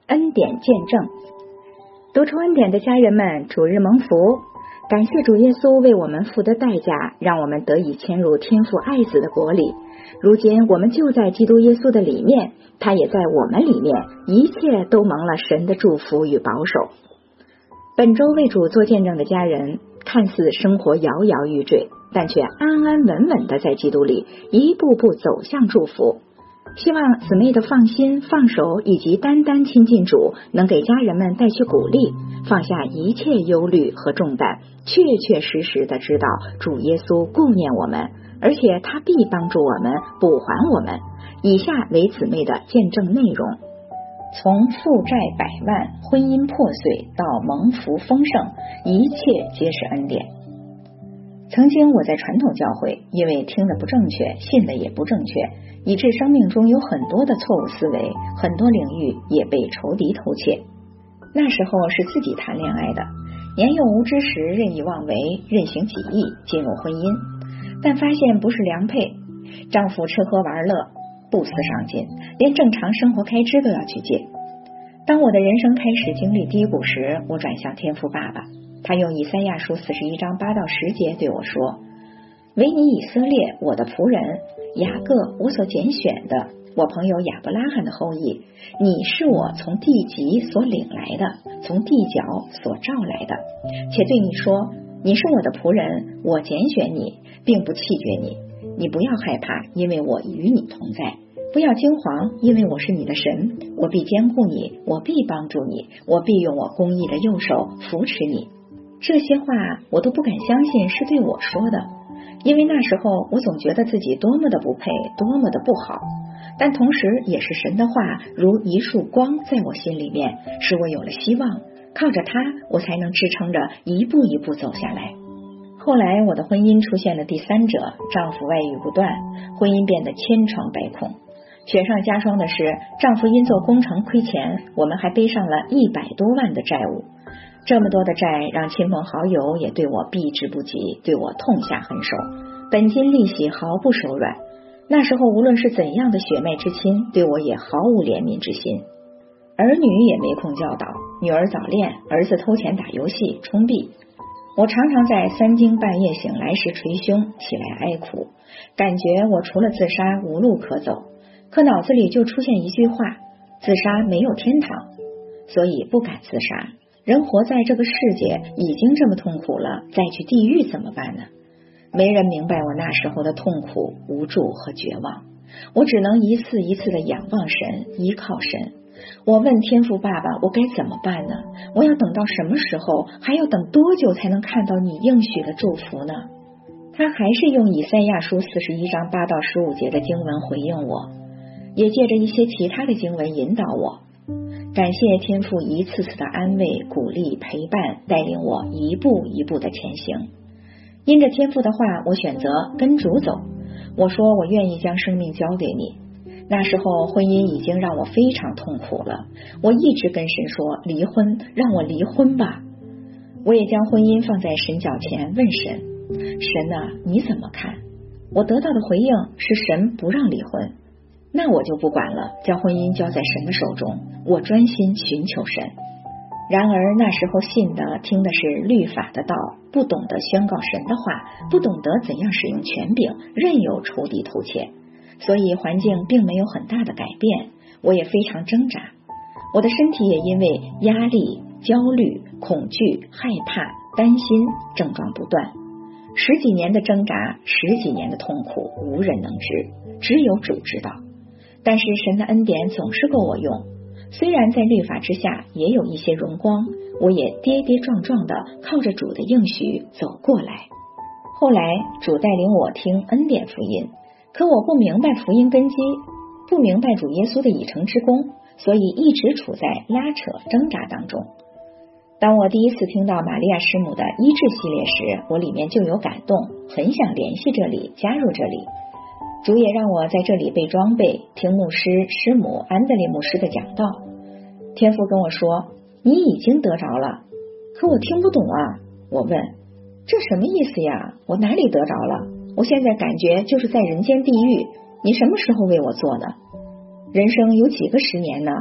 恩典见证。读出恩典的家人们，主日蒙福，感谢主耶稣为我们付的代价，让我们得以迁入天父爱子的国里。如今我们就在基督耶稣的里面，他也在我们里面，一切都蒙了神的祝福与保守。本周为主做见证的家人，看似生活摇摇欲坠，但却安安稳稳的在基督里一步步走向祝福。希望姊妹的放心放手以及单单亲近主，能给家人们带去鼓励，放下一切忧虑和重担，确确实实的知道主耶稣顾念我们，而且他必帮助我们，补还我们。以下为姊妹的见证内容：从负债100万、婚姻破碎到蒙福丰盛，一切皆是恩典。曾经我在传统教会，因为听得不正确，信的也不正确，以致生命中有很多的错误思维，很多领域也被仇敌偷窃。那时候是自己谈恋爱的，年幼无知时任意妄为，任性己意，进入婚姻，但发现不是良配，丈夫吃喝玩乐，不思上进，连正常生活开支都要去借。当我的人生开始经历低谷时，我转向天父爸爸，他用以赛亚书41章8到10节对我说：唯你以色列，我的仆人，雅各，我所拣选的，我朋友亚伯拉罕的后裔，你是我从地极所领来的，从地角所召来的，且对你说，你是我的仆人，我拣选你，并不弃绝你，你不要害怕，因为我与你同在，不要惊惶，因为我是你的神，我必坚固你，我必帮助你，我必用我公义的右手扶持你。这些话我都不敢相信是对我说的，因为那时候我总觉得自己多么的不配，多么的不好，但同时也是神的话如一束光在我心里面，使我有了希望，靠着它我才能支撑着一步一步走下来。后来我的婚姻出现了第三者，丈夫外遇不断，婚姻变得千疮百孔。雪上加霜的是，丈夫因做工程亏钱，我们还背上了100多万的债务。这么多的债让亲朋好友也对我避之不及，对我痛下狠手，本金利息毫不手软。那时候无论是怎样的血脉之亲，对我也毫无怜悯之心。儿女也没空教导，女儿早恋，儿子偷钱打游戏充币。我常常在3更半夜醒来时捶胸，起来哀哭，感觉我除了自杀无路可走，可脑子里就出现一句话：自杀没有天堂，所以不敢自杀。人活在这个世界已经这么痛苦了，再去地狱怎么办呢？没人明白我那时候的痛苦、无助和绝望，我只能一次一次的仰望神，依靠神。我问天父爸爸，我该怎么办呢？我要等到什么时候？还要等多久才能看到你应许的祝福呢？他还是用以赛亚书41章8到15节的经文回应我，也借着一些其他的经文引导我。感谢天父一次次的安慰、鼓励、陪伴，带领我一步一步的前行。因着天父的话，我选择跟主走。我说我愿意将生命交给你。那时候婚姻已经让我非常痛苦了，我一直跟神说离婚，让我离婚吧。我也将婚姻放在神脚前问神，神啊，你怎么看？我得到的回应是神不让离婚。那我就不管了，将婚姻交在神的手中，我专心寻求神。然而那时候信的听的是律法的道，不懂得宣告神的话，不懂得怎样使用权柄，任由仇敌偷窃，所以环境并没有很大的改变，我也非常挣扎。我的身体也因为压力、焦虑、恐惧、害怕、担心症状不断，10几年的挣扎，10几年的痛苦，无人能知，只有主知道。但是神的恩典总是够我用，虽然在律法之下也有一些荣光，我也跌跌撞撞的靠着主的应许走过来。后来主带领我听恩典福音，可我不明白福音根基，不明白主耶稣的已成之功，所以一直处在拉扯挣扎当中。当我第一次听到玛利亚师母的医治系列时，我里面就有感动，很想联系这里，加入这里。主也让我在这里被装备，听牧师师母安德烈牧师的讲道。天父跟我说，你已经得着了。可我听不懂啊，我问，这什么意思呀？我哪里得着了？我现在感觉就是在人间地狱，你什么时候为我做呢？人生有几个10年呢？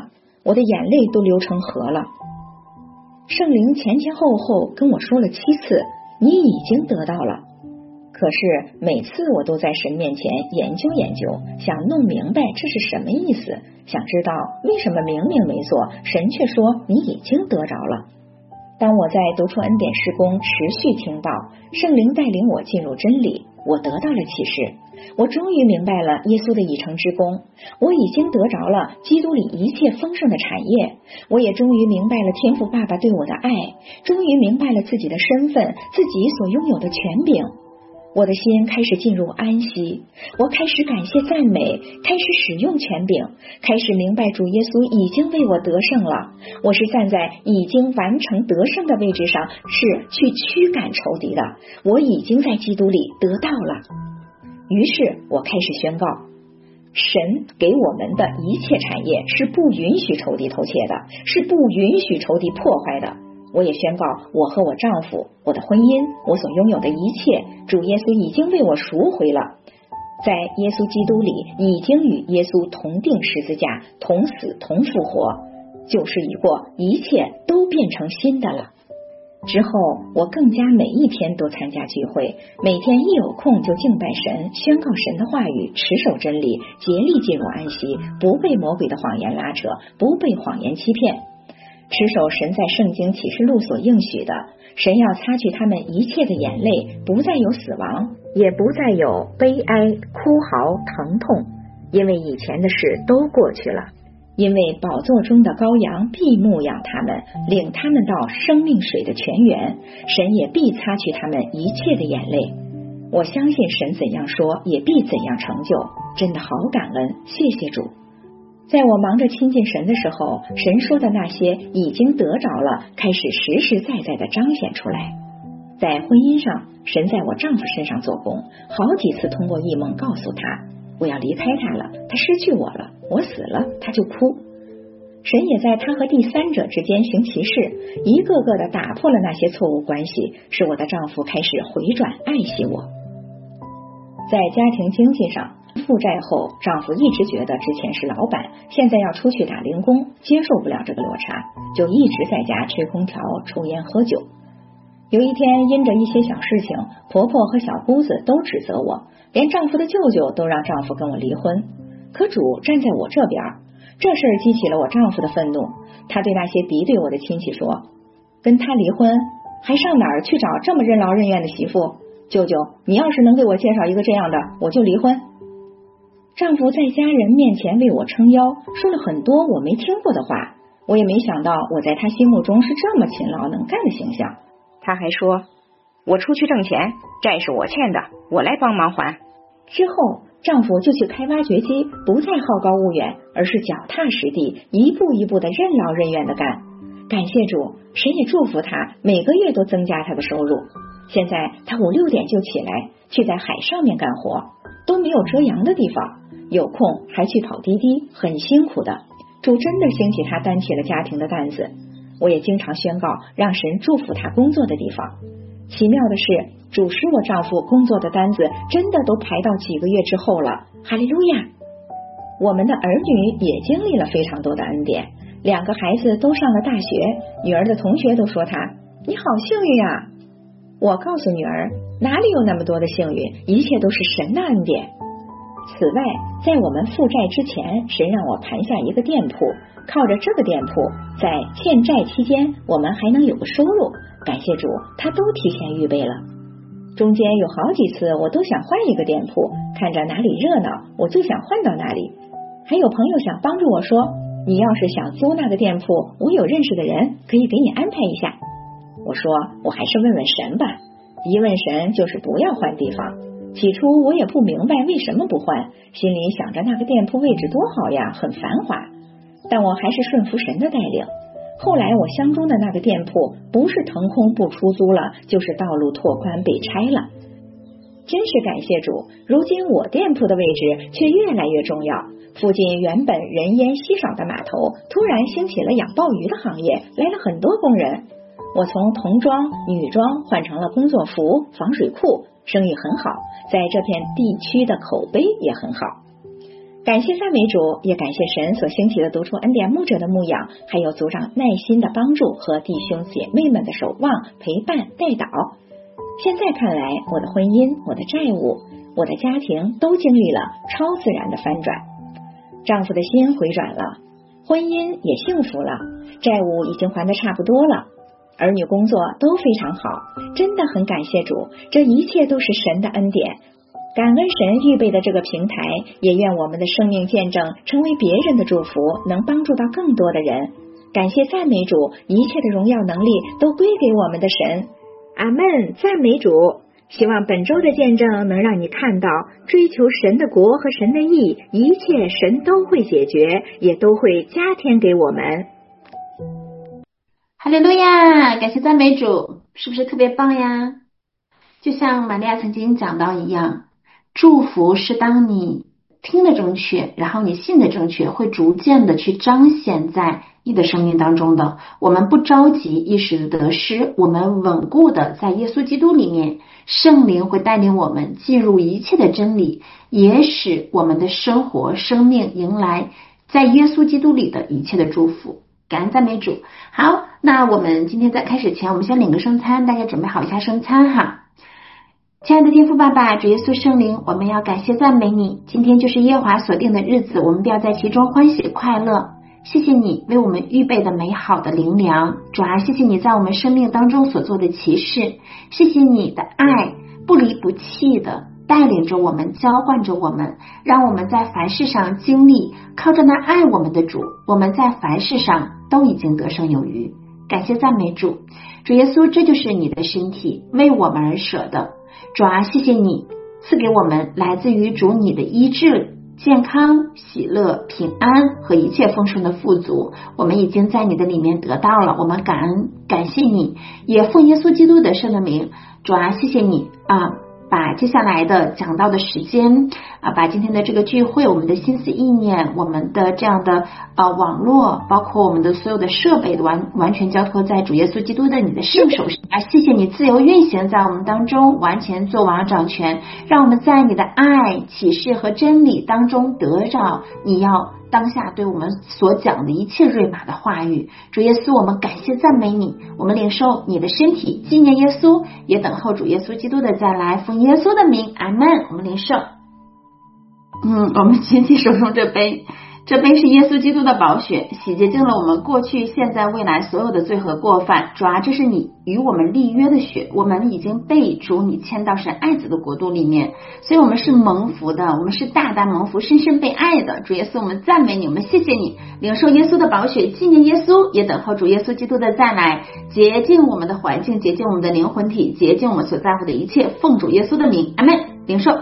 我的眼泪都流成河了。圣灵前前后后跟我说了7次，你已经得到了。可是每次我都在神面前研究研究，想弄明白这是什么意思，想知道为什么明明没做，神却说你已经得着了。当我在读出恩典事工持续听到，圣灵带领我进入真理，我得到了启示，我终于明白了耶稣的已成之功，我已经得着了基督里一切丰盛的产业，我也终于明白了天父爸爸对我的爱，终于明白了自己的身份，自己所拥有的权柄。我的心开始进入安息，我开始感谢赞美，开始使用权柄，开始明白主耶稣已经为我得胜了，我是站在已经完成得胜的位置上，是去驱赶仇敌的，我已经在基督里得到了。于是我开始宣告，神给我们的一切产业是不允许仇敌偷窃的，是不允许仇敌破坏的。我也宣告，我和我丈夫，我的婚姻，我所拥有的一切，主耶稣已经为我赎回了，在耶稣基督里已经与耶稣同定十字架，同死同复活，旧事已过，一切都变成新的了。之后我更加每一天都参加聚会，每天一有空就敬拜神，宣告神的话语，持守真理，竭力进入安息，不被魔鬼的谎言拉扯，不被谎言欺骗，持守神在圣经启示录所应许的，神要擦去他们一切的眼泪，不再有死亡，也不再有悲哀、哭嚎、疼痛，因为以前的事都过去了。因为宝座中的羔羊必牧养他们，领他们到生命水的泉源，神也必擦去他们一切的眼泪。我相信神怎样说，也必怎样成就，真的好感恩，谢谢主。在我忙着亲近神的时候，神说的那些已经得着了，开始实实在在的彰显出来。在婚姻上，神在我丈夫身上做工，好几次通过异梦告诉他，我要离开他了，他失去我了，我死了，他就哭。神也在他和第三者之间行奇事，一个个的打破了那些错误关系，使我的丈夫开始回转爱惜我。在家庭经济上，负债后，丈夫一直觉得之前是老板，现在要出去打零工，接受不了这个落差，就一直在家吹空调、抽烟、喝酒。有一天，因着一些小事情，婆婆和小姑子都指责我，连丈夫的舅舅都让丈夫跟我离婚。可主站在我这边，这事激起了我丈夫的愤怒，他对那些敌对我的亲戚说，跟他离婚还上哪儿去找这么任劳任怨的媳妇？舅舅，你要是能给我介绍一个这样的，我就离婚。丈夫在家人面前为我撑腰，说了很多我没听过的话，我也没想到我在他心目中是这么勤劳能干的形象。他还说，我出去挣钱，债是我欠的，我来帮忙还。之后丈夫就去开挖掘机，不再好高骛远，而是脚踏实地，一步一步的任劳任怨的干。感谢主，神也祝福他，每个月都增加他的收入。现在他5、6点就起来，去在海上面干活，都没有遮阳的地方，有空还去跑滴滴，很辛苦的。主真的兴起他担起了家庭的担子。我也经常宣告，让神祝福他工作的地方。奇妙的是，主使我丈夫工作的单子真的都排到几个月之后了，哈利路亚！我们的儿女也经历了非常多的恩典，2个孩子都上了大学，女儿的同学都说她，你好幸运啊！我告诉女儿，哪里有那么多的幸运，一切都是神的恩典。此外，在我们负债之前，神让我盘下一个店铺，靠着这个店铺，在欠债期间我们还能有个收入，感谢主，他都提前预备了。中间有好几次我都想换一个店铺，看着哪里热闹我就想换到哪里。还有朋友想帮助我说，你要是想租那个店铺，我有认识的人可以给你安排一下。我说我还是问问神吧，一问神就是不要换地方。起初我也不明白为什么不换，心里想着那个店铺位置多好呀，很繁华，但我还是顺服神的带领。后来我相中的那个店铺不是腾空不出租了，就是道路拓宽被拆了。真是感谢主，如今我店铺的位置却越来越重要。附近原本人烟稀少的码头，突然兴起了养鲍鱼的行业，来了很多工人。我从童装、女装换成了工作服、防水裤，生意很好，在这片地区的口碑也很好。 感谢赞美主，也感谢神所兴起的读出恩典牧者的牧养，还有组长耐心的帮助和弟兄姐妹们的守望、陪伴、带导。现在看来，我的婚姻、我的债务、我的家庭都经历了超自然的翻转。丈夫的心回转了，婚姻也幸福了，债务已经还得差不多了，儿女工作都非常好，真的很感谢主，这一切都是神的恩典。感恩神预备的这个平台，也愿我们的生命见证成为别人的祝福，能帮助到更多的人。感谢赞美主，一切的荣耀能力都归给我们的神。阿们，赞美主。希望本周的见证能让你看到，追求神的国和神的义，一切神都会解决，也都会加添给我们。 哈利路亚，感谢赞美主，是不是特别棒呀？就像玛利亚曾经讲到一样，祝福是当你听得正确，然后你信得正确，会逐渐的去彰显在你的生命当中的。我们不着急一时的得失，我们稳固的在耶稣基督里面，圣灵会带领我们进入一切的真理，也使我们的生活生命迎来在耶稣基督里的一切的祝福。感恩赞美主。好，那我们今天在开始前，我们先领个圣餐，大家准备好一下圣餐哈。亲爱的天父爸爸，主耶稣圣灵，我们要感谢赞美你，今天就是耶和华所定的日子，我们必要在其中欢喜快乐。谢谢你为我们预备的美好的灵粮，主啊，谢谢你在我们生命当中所做的奇事，谢谢你的爱不离不弃的带领着我们，浇灌着我们，让我们在凡事上经历靠着那爱我们的主，我们在凡事上都已经得胜有余。感谢赞美主，主耶稣，这就是你的身体，为我们而舍的。主啊，谢谢你赐给我们来自于主你的医治、健康、喜乐、平安和一切丰盛的富足，我们已经在你的里面得到了，我们感恩感谢你，也奉耶稣基督的圣的名，主啊，谢谢你把接下来的讲到的时间把今天的这个聚会，我们的心思意念，我们的这样的网络，包括我们的所有的设备完全交托在主耶稣基督的你的圣手上谢谢你自由运行在我们当中，完全做王掌权，让我们在你的爱、启示和真理当中得着你要当下对我们所讲的一切瑞玛的话语。主耶稣，我们感谢赞美你，我们领受你的身体，纪念耶稣，也等候主耶稣基督的再来，奉耶稣的名，阿们。我们领受我们举起手中这杯，这杯是耶稣基督的宝血，洗洁净了我们过去、现在、未来所有的罪和过犯。主啊，这是你与我们立约的血，我们已经被主你迁到神爱子的国度里面，所以我们是蒙福的，我们是大大蒙福，深深被爱的。主耶稣，我们赞美你，我们谢谢你，领受耶稣的宝血，纪念耶稣，也等候主耶稣基督的再来，洁净我们的环境，洁净我们的灵魂体，洁净我们所在乎的一切，奉主耶稣的名，阿们。领受。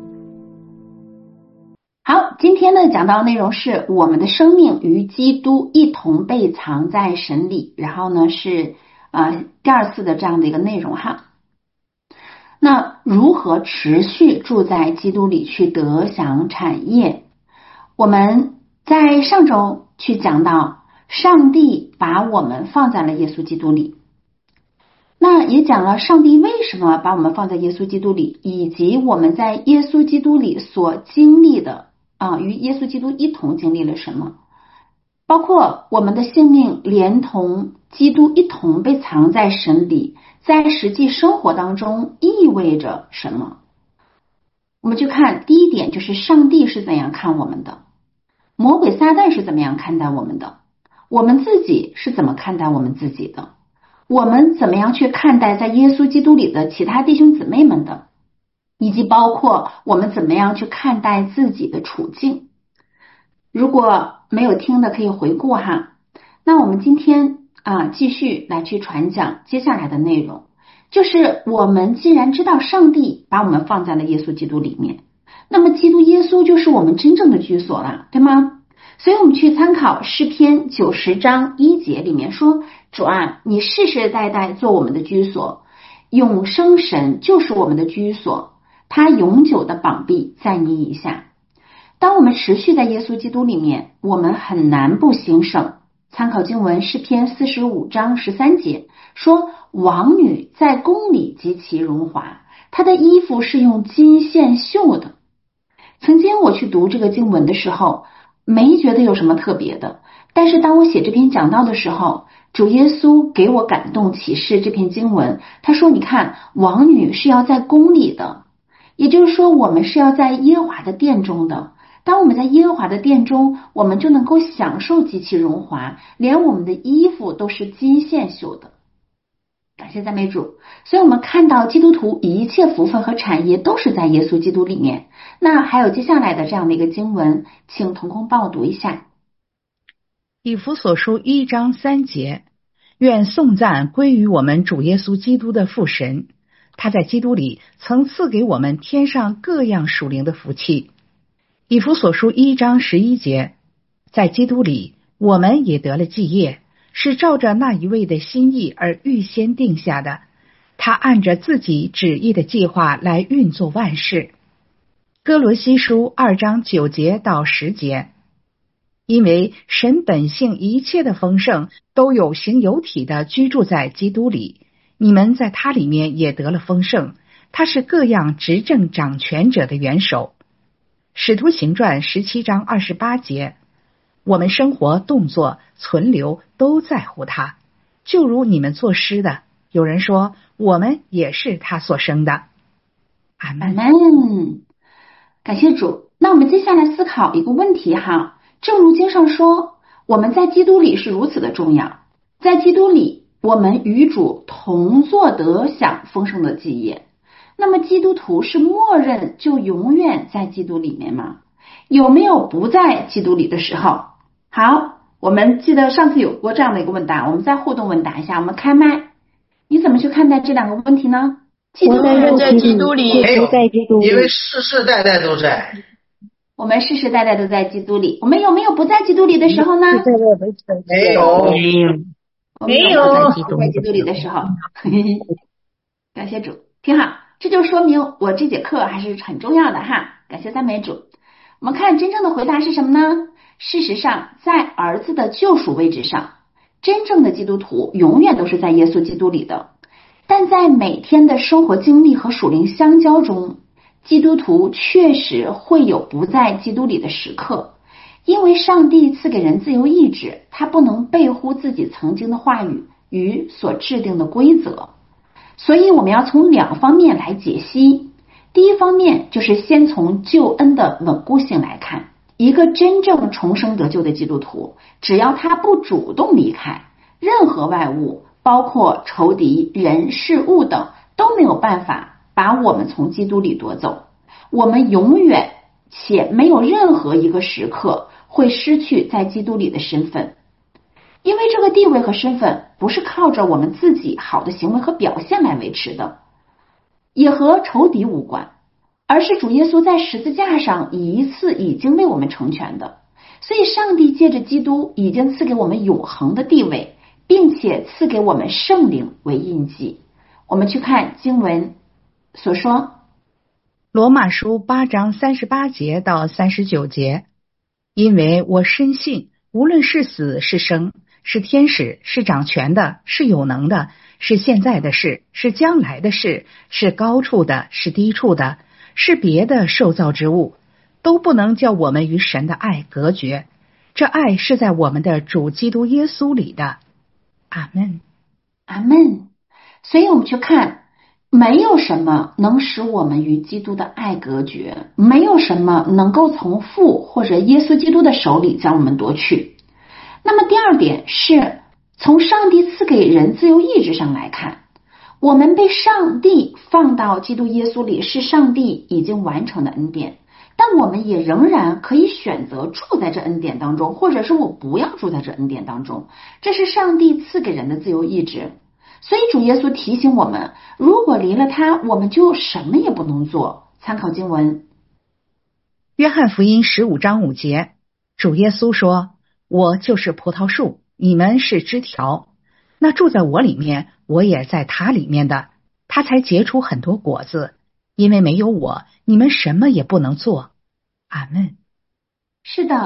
好，今天呢讲到的内容是我们的生命与基督一同被藏在神里，然后呢是第二次的这样的一个内容哈。那如何持续住在基督里去得享产业？我们在上周去讲到上帝把我们放在了耶稣基督里，那也讲了上帝为什么把我们放在耶稣基督里，以及我们在耶稣基督里所经历的与耶稣基督一同经历了什么，包括我们的性命连同基督一同被藏在神里，在实际生活当中意味着什么。我们去看第一点，就是上帝是怎样看我们的，魔鬼撒旦是怎么样看待我们的，我们自己是怎么看待我们自己的，我们怎么样去看待在耶稣基督里的其他弟兄姊妹们的，以及包括我们怎么样去看待自己的处境。如果没有听的可以回顾哈。那我们今天继续来去传讲接下来的内容，就是我们既然知道上帝把我们放在了耶稣基督里面，那么基督耶稣就是我们真正的居所了，对吗？所以我们去参考诗篇90章1节里面说，主啊，你世世代代做我们的居所，永生神就是我们的居所，他永久的膀臂在你以下。当我们持续在耶稣基督里面，我们很难不兴盛。参考经文诗篇45章13节说，王女在宫里极其荣华，她的衣服是用金线绣的。 曾经我去读这个经文的时候，没觉得有什么特别的，但是当我写这篇讲道的时候，主耶稣给我感动启示这篇经文，他说你看，王女是要在宫里的，也就是说我们是要在耶和华的殿中的。当我们在耶和华的殿中，我们就能够享受极其荣华，连我们的衣服都是金线绣的。感谢赞美主。所以我们看到基督徒一切福分和产业都是在耶稣基督里面。那还有接下来的这样的一个经文，请同工帮我读一下。 以弗所书1章3节，愿颂赞归于我们主耶稣基督的父神，他在基督里曾赐给我们天上各样属灵的福气。以弗所书1章11节，在基督里我们也得了基业，是照着那一位的心意而预先定下的，他按着自己旨意的计划来运作万事。哥罗西书2章9节到10节，因为神本性一切的丰盛都有形有体的居住在基督里，你们在他里面也得了丰盛，他是各样执政掌权者的元首。使徒行传17章28节，我们生活动作存留都在乎他，就如你们作诗的，有人说我们也是他所生的。阿们。 感谢主。那我们接下来思考一个问题哈，正如经上说，我们在基督里是如此的重要，在基督里我们与主同坐得享丰盛的基业。那么基督徒是默认就永远在基督里面吗？有没有不在基督里的时候？好，我们记得上次有过这样的一个问答，我们再互动问答一下，我们开麦，你怎么去看待这两个问题呢？ 我在基督里， 没有， 在基督里， 因为世世代代都在。 我们世世代代都在基督里，我们有没有不在基督里的时候呢？ 没有， 没有不在基督里的时候。感谢主，挺好，这就说明我这节课还是很重要的哈。感谢赞美主。我们看真正的回答是什么呢？事实上，在儿子的救赎位置上，真正的基督徒永远都是在耶稣基督里的。但在每天的生活经历和属灵相交中，基督徒确实会有不在基督里的时刻，因为上帝赐给人自由意志，他不能背乎自己曾经的话语与所制定的规则。所以我们要从两方面来解析。第一方面就是先从救恩的稳固性来看，一个真正重生得救的基督徒，只要他不主动离开，任何外物包括仇敌、人、事物等都没有办法把我们从基督里夺走。我们永远且没有任何一个时刻会失去在基督里的身份，因为这个地位和身份不是靠着我们自己好的行为和表现来维持的，也和仇敌无关，而是主耶稣在十字架上一次已经为我们成全的。所以上帝借着基督已经赐给我们永恒的地位，并且赐给我们圣灵为印记。我们去看经文所说， 罗马书8章38节到39节，因为我深信，无论是死是生，是天使，是掌权的，是有能的，是现在的事，是将来的事，是高处的，是低处的，是别的受造之物，都不能叫我们与神的爱隔绝。这爱是在我们的主基督耶稣里的。阿们， 阿们。所以我们去看，没有什么能使我们与基督的爱隔绝，没有什么能够从父或者耶稣基督的手里将我们夺去。那么第二点是从上帝赐给人自由意志上来看，我们被上帝放到基督耶稣里是上帝已经完成的恩典，但我们也仍然可以选择住在这恩典当中，或者是我不要住在这恩典当中，这是上帝赐给人的自由意志。所以主耶稣提醒我们，如果离了他，我们就什么也不能做。参考经文约翰福音15章5节，主耶稣说，我就是葡萄树，你们是枝条，那住在我里面，我也在他里面的，他才结出很多果子，因为没有我，你们什么也不能做。阿们。 是的，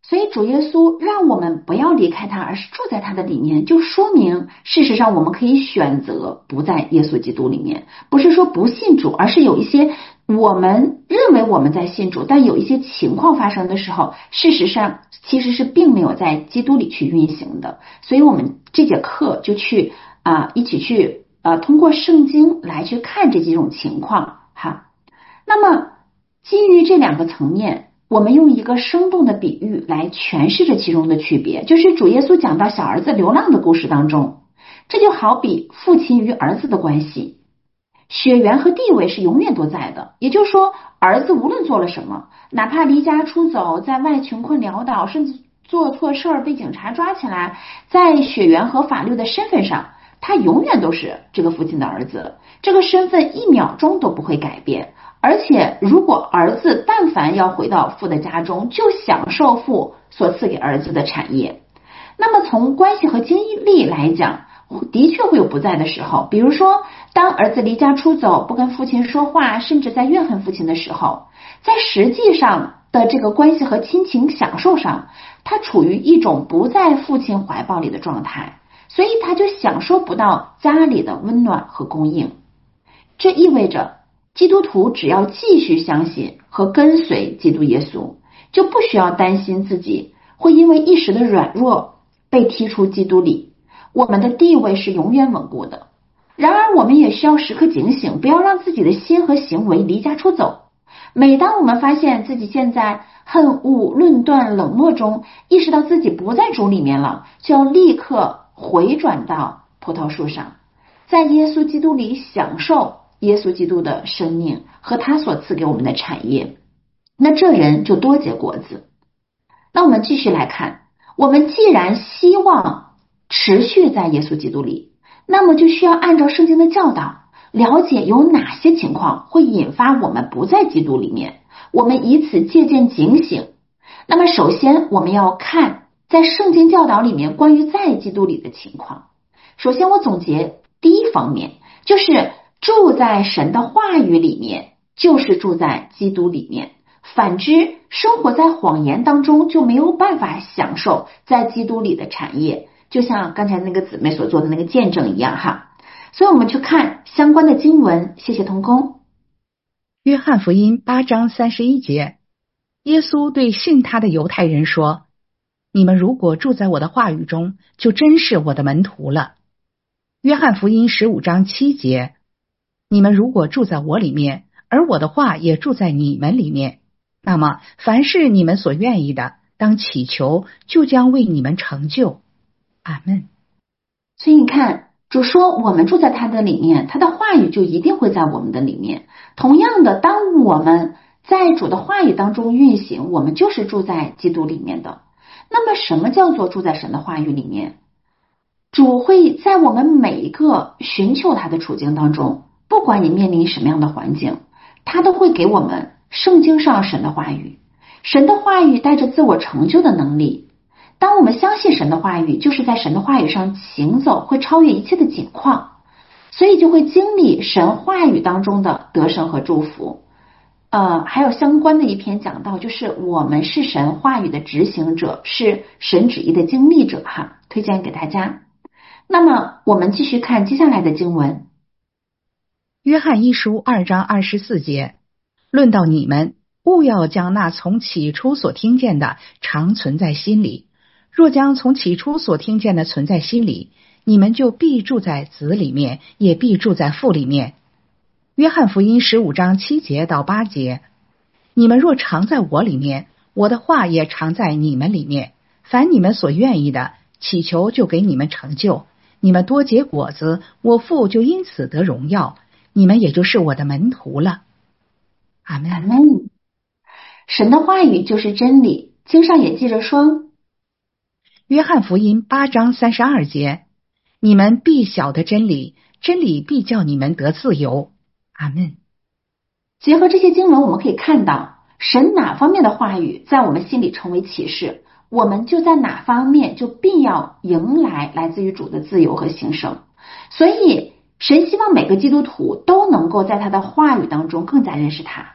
所以主耶稣让我们不要离开他，而是住在他的里面，就说明事实上我们可以选择不在耶稣基督里面，不是说不信主，而是有一些我们认为我们在信主，但有一些情况发生的时候，事实上其实是并没有在基督里去运行的。所以我们这节课就去一起去通过圣经来去看这几种情况哈。那么基于这两个层面，我们用一个生动的比喻来诠释这其中的区别，就是主耶稣讲到小儿子流浪的故事当中，这就好比父亲与儿子的关系，血缘和地位是永远都在的。也就是说，儿子无论做了什么，哪怕离家出走，在外穷困潦倒，甚至做错事儿被警察抓起来，在血缘和法律的身份上，他永远都是这个父亲的儿子，这个身份1秒钟都不会改变。而且如果儿子但凡要回到父的家中，就享受父所赐给儿子的产业。那么从关系和经历来讲，的确会有不在的时候，比如说当儿子离家出走，不跟父亲说话，甚至在怨恨父亲的时候，在实际上的这个关系和亲情享受上，他处于一种不在父亲怀抱里的状态，所以他就享受不到家里的温暖和供应。这意味着基督徒只要继续相信和跟随基督耶稣，就不需要担心自己会因为一时的软弱被踢出基督里，我们的地位是永远稳固的。然而我们也需要时刻警醒，不要让自己的心和行为离家出走。每当我们发现自己现在恨恶、论断、冷漠中，意识到自己不在主里面了，就要立刻回转到葡萄树上，在耶稣基督里享受耶稣基督的生命和他所赐给我们的产业，那这人就多结果子。那我们继续来看，我们既然希望持续在耶稣基督里，那么就需要按照圣经的教导，了解有哪些情况会引发我们不在基督里面，我们以此借鉴警醒。那么首先我们要看在圣经教导里面关于在基督里的情况。首先我总结第一方面，就是住在神的话语里面，就是住在基督里面。反之，生活在谎言当中，就没有办法享受在基督里的产业，就像刚才那个姊妹所做的那个见证一样哈。所以我们去看相关的经文，谢谢同工。 约翰福音8章31节，耶稣对信他的犹太人说，你们如果住在我的话语中，就真是我的门徒了。约翰福音15章7节，你们如果住在我里面，而我的话也住在你们里面，那么凡是你们所愿意的，当祈求，就将为你们成就。阿们。 所以你看，主说我们住在他的里面，他的话语就一定会在我们的里面。同样的，当我们在主的话语当中运行，我们就是住在基督里面的。那么什么叫做住在神的话语里面？主会在我们每一个寻求他的处境当中，不管你面临什么样的环境，他都会给我们圣经上神的话语。神的话语带着自我成就的能力，当我们相信神的话语，就是在神的话语上行走，会超越一切的境况，所以就会经历神话语当中的得胜和祝福。还有相关的一篇讲到，就是我们是神话语的执行者，是神旨意的经历者哈，推荐给大家。那么我们继续看接下来的经文。 约翰一书2章24节，论到你们，务要将那从起初所听见的常存在心里，若将从起初所听见的存在心里，你们就必住在子里面，也必住在父里面。约翰福音15章7节到8节，你们若常在我里面，我的话也常在你们里面，凡你们所愿意的，祈求就给你们成就。你们多结果子，我父就因此得荣耀，你们也就是我的门徒了。阿们。 阿们。神的话语就是真理，经上也记着说， 约翰福音8章32节，你们必晓得真理，真理必叫你们得自由。阿们。 结合这些经文，我们可以看到神哪方面的话语在我们心里成为启示，我们就在哪方面就必要迎来来自于主的自由和兴盛。所以神希望每个基督徒都能够在他的话语当中更加认识他，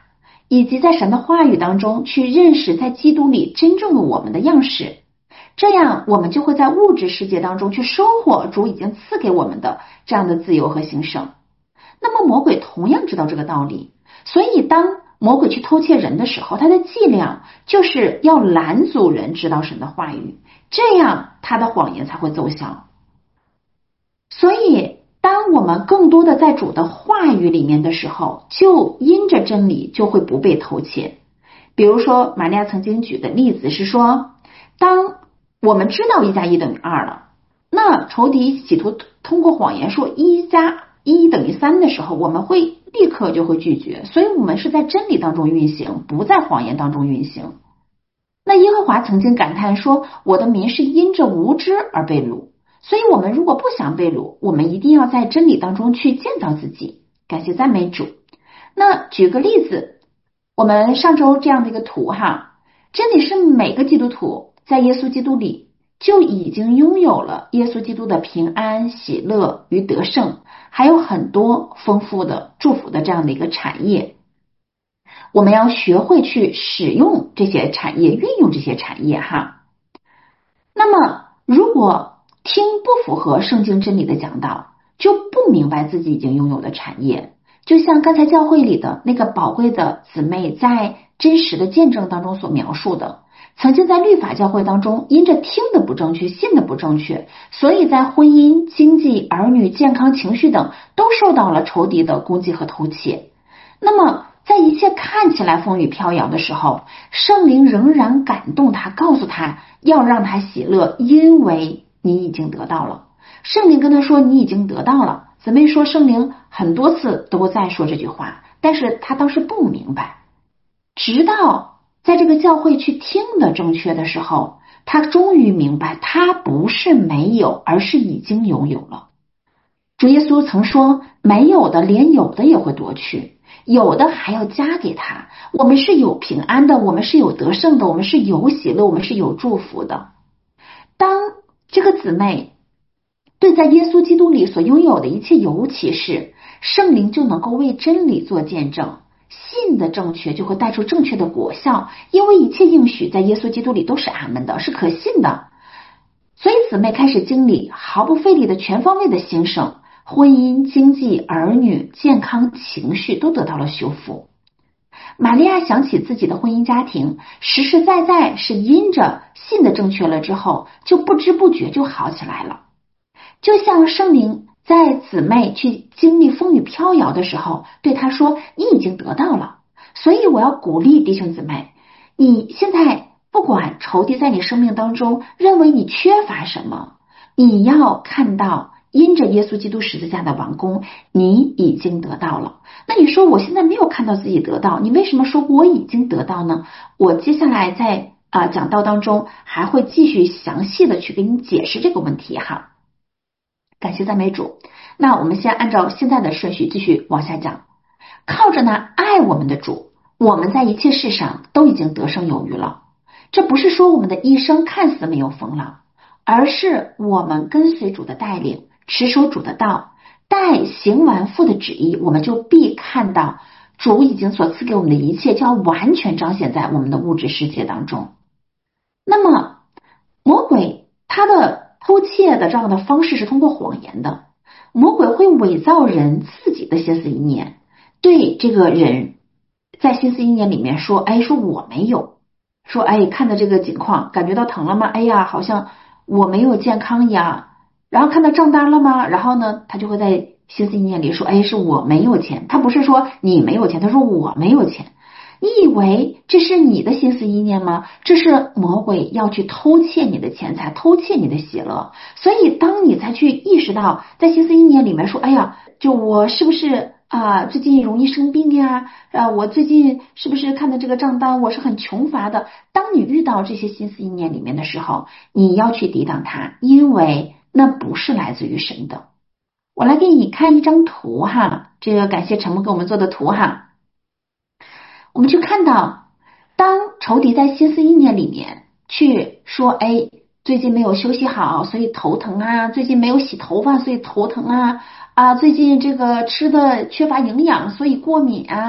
以及在神的话语当中去认识在基督里真正的我们的样式，这样我们就会在物质世界当中去收获主已经赐给我们的这样的自由和兴盛。那么魔鬼同样知道这个道理，所以当魔鬼去偷窃人的时候，他的伎俩就是要拦阻人知道神的话语，这样他的谎言才会奏效。所以当我们更多的在主的话语里面的时候，就因着真理就会不被偷窃。比如说玛利亚曾经举的例子是说，当我们知道1加1等于2了，那仇敌企图通过谎言说1加1等于3的时候，我们会立刻就会拒绝，所以我们是在真理当中运行，不在谎言当中运行。那耶和华曾经感叹说，我的民是因着无知而被掳，所以我们如果不想被掳，我们一定要在真理当中去建造自己。感谢赞美主。那举个例子，我们上周这样的一个图哈，真理是每个基督徒在耶稣基督里就已经拥有了耶稣基督的平安、喜乐与得胜，还有很多丰富的祝福的这样的一个产业。我们要学会去使用这些产业，运用这些产业哈。那么如果听不符合圣经真理的讲道，就不明白自己已经拥有的产业，就像刚才教会里的那个宝贵的姊妹在真实的见证当中所描述的，曾经在律法教会当中因着听的不正确、信的不正确，所以在婚姻、经济、儿女、健康、情绪等都受到了仇敌的攻击和偷窃。那么在一切看起来风雨飘摇的时候，圣灵仍然感动他，告诉他要让他喜乐，因为你已经得到了。圣灵跟他说你已经得到了。姊妹说圣灵很多次都在说这句话，但是他当时不明白，直到在这个教会去听的正确的时候，他终于明白他不是没有，而是已经拥有了。主耶稣曾说，没有的连有的也会夺去，有的还要加给他。我们是有平安的，我们是有得胜的，我们是有喜乐，我们是有祝福的。当这个姊妹对在耶稣基督里所拥有的一切有启示，圣灵就能够为真理做见证，信的正确就会带出正确的果效，因为一切应许在耶稣基督里都是阿们的，是可信的。所以姊妹开始经历毫不费力的全方位的兴盛，婚姻、经济、儿女、健康、情绪都得到了修复。玛利亚想起自己的婚姻家庭，实实在在是因着信的正确了之后，就不知不觉就好起来了。就像圣灵在姊妹去经历风雨飘摇的时候对她说，你已经得到了。所以我要鼓励弟兄姊妹，你现在不管仇敌在你生命当中认为你缺乏什么，你要看到因着耶稣基督十字架的完工，你已经得到了。那你说我现在没有看到自己得到，你为什么说我已经得到呢？我接下来在讲道当中还会继续详细的去给你解释这个问题哈。感谢赞美主。那我们先按照现在的顺序继续往下讲。靠着那爱我们的主，我们在一切事上都已经得胜有余了。这不是说我们的一生看似没有风浪，而是我们跟随主的带领，持守主的道，待行完父的旨意，我们就必看到主已经所赐给我们的一切，就要完全彰显在我们的物质世界当中。那么魔鬼他的偷窃的这样的方式是通过谎言的，魔鬼会伪造人自己的心思意念，对这个人在心思意念里面说，说我没有，说看到这个景况感觉到疼了吗？好像我没有健康呀。然后看到账单了吗？然后呢他就会在心思意念里说，是我没有钱。他不是说你没有钱，他说我没有钱。你以为这是你的心思意念吗？这是魔鬼要去偷窃你的钱财，偷窃你的喜乐。所以当你才去意识到在心思意念里面说，就我是不是最近容易生病呀？我最近是不是看到这个账单我是很穷乏的？当你遇到这些心思意念里面的时候，你要去抵挡它，因为那不是来自于神的。我来给你看一张图哈，这个感谢陈牧给我们做的图哈。我们去看到，当仇敌在心思意念里面去说，最近没有休息好，所以头疼啊；最近没有洗头发，所以头疼啊；最近这个吃的缺乏营养，所以过敏啊；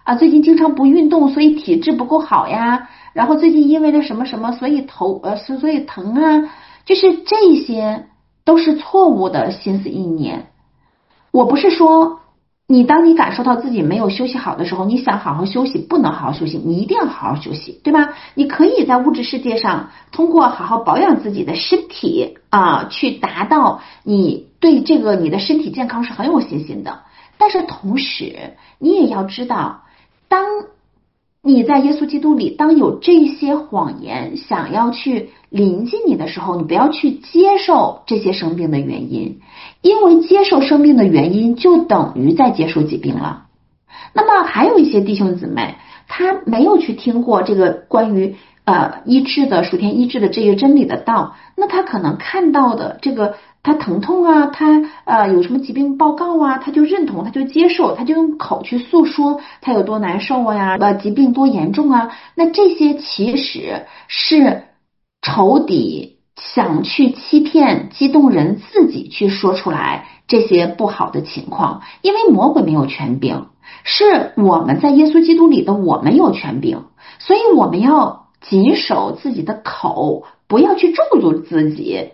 最近经常不运动，所以体质不够好呀，然后最近因为了什么什么，所以所以疼啊，就是这些都是错误的心思意念。我不是说当你感受到自己没有休息好的时候，你想好好休息，不能好好休息，你一定要好好休息，对吧？你可以在物质世界上通过好好保养自己的身体去达到你对这个你的身体健康是很有信心的。但是同时你也要知道，当你在耶稣基督里，当有这些谎言想要去临近你的时候，你不要去接受这些生病的原因，因为接受生病的原因就等于在接受疾病了。那么还有一些弟兄姊妹，他没有去听过这个关于医治的属天医治的这个真理的道，那他可能看到的这个他疼痛啊，他有什么疾病报告啊，他就认同，他就接受，他就用口去诉说他有多难受啊，疾病多严重啊，那这些其实是仇敌想去欺骗激动人自己去说出来这些不好的情况，因为魔鬼没有权柄，是我们在耶稣基督里的我们有权柄，所以我们要谨守自己的口，不要去咒诅自己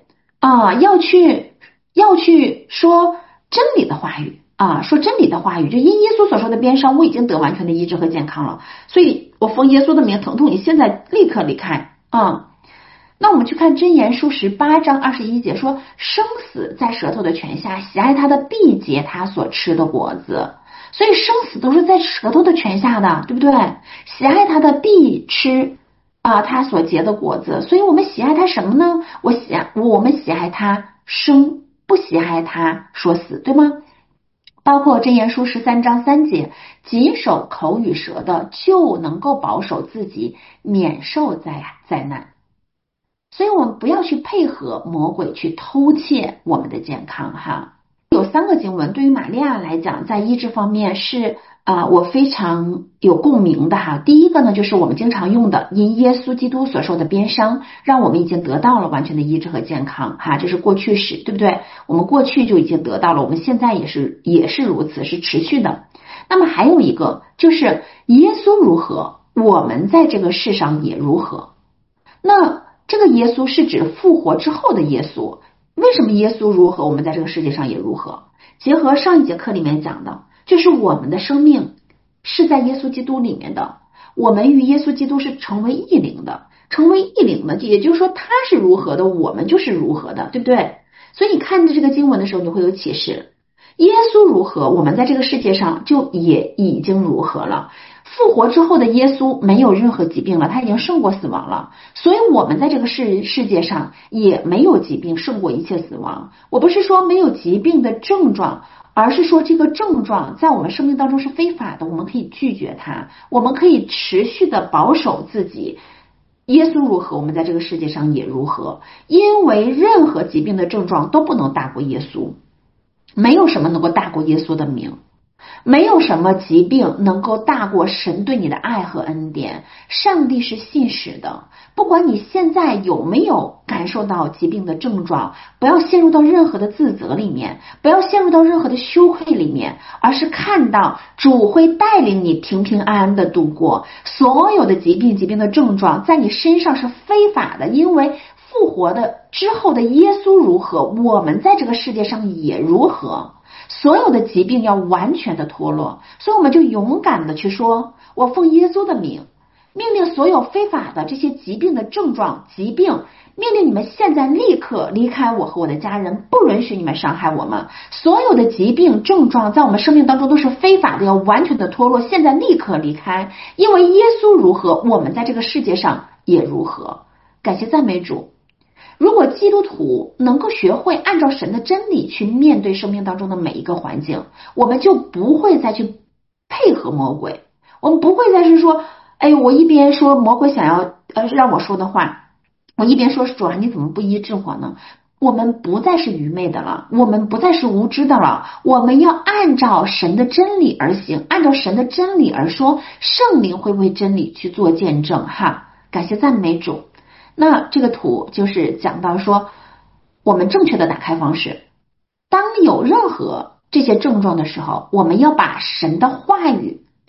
要去说真理的话语说真理的话语，就因耶稣所说的鞭伤，我已经得完全的医治和健康了，所以我奉耶稣的名疼痛，你现在立刻离开那我们去看箴言书18章21节说，生死在舌头的泉下，喜爱他的必结他所吃的果子。所以生死都是在舌头的泉下的，对不对？喜爱他的必吃他所结的果子。所以我们喜爱他什么呢？我们喜爱他生，不喜爱他说死，对吗？包括箴言书13章3节，谨守口与舌的，就能够保守自己，免受灾难。所以我们不要去配合魔鬼去偷窃我们的健康有3个经文对于玛利亚来讲，在医治方面是我非常有共鸣的第一个呢，就是我们经常用的，因耶稣基督所受的鞭伤，让我们已经得到了完全的医治和健康这是过去式，对不对？我们过去就已经得到了，我们现在也是如此，是持续的。那么还有一个就是耶稣如何，我们在这个世上也如何。那这个耶稣是指复活之后的耶稣，为什么耶稣如何，我们在这个世界上也如何？结合上一节课里面讲的，就是我们的生命是在耶稣基督里面的，我们与耶稣基督是成为一灵的，也就是说他是如何的，我们就是如何的，对不对？所以你看着这个经文的时候，你会有启示，耶稣如何，我们在这个世界上就也已经如何了。复活之后的耶稣没有任何疾病了，他已经胜过死亡了，所以我们在这个世界上也没有疾病，胜过一切死亡。我不是说没有疾病的症状，而是说这个症状在我们生命当中是非法的，我们可以拒绝它，我们可以持续的保守自己。耶稣如何，我们在这个世界上也如何，因为任何疾病的症状都不能大过耶稣，没有什么能够大过耶稣的名，没有什么疾病能够大过神对你的爱和恩典。上帝是信实的，不管你现在有没有感受到疾病的症状，不要陷入到任何的自责里面，不要陷入到任何的羞愧里面，而是看到主会带领你平平安安的度过。所有的疾病的症状在你身上是非法的，因为复活的之后的耶稣如何，我们在这个世界上也如何。所有的疾病要完全的脱落，所以我们就勇敢的去说，我奉耶稣的名，命令所有非法的这些疾病的症状疾病，命令你们现在立刻离开我和我的家人，不允许你们伤害我们。所有的疾病症状在我们生命当中都是非法的，要完全的脱落，现在立刻离开，因为耶稣如何，我们在这个世界上也如何。感谢赞美主。如果基督徒能够学会按照神的真理去面对生命当中的每一个环境，我们就不会再去配合魔鬼，我们不会再是说，我一边说魔鬼想要让我说的话，我一边说主啊，你怎么不医治我呢？我们不再是愚昧的了，我们不再是无知的了，我们要按照神的真理而行，按照神的真理而说，圣灵会为真理去做见证感谢赞美主。那这个图就是讲到说，我们正确的打开方式，当有任何这些症状的时候，我们要把神的话语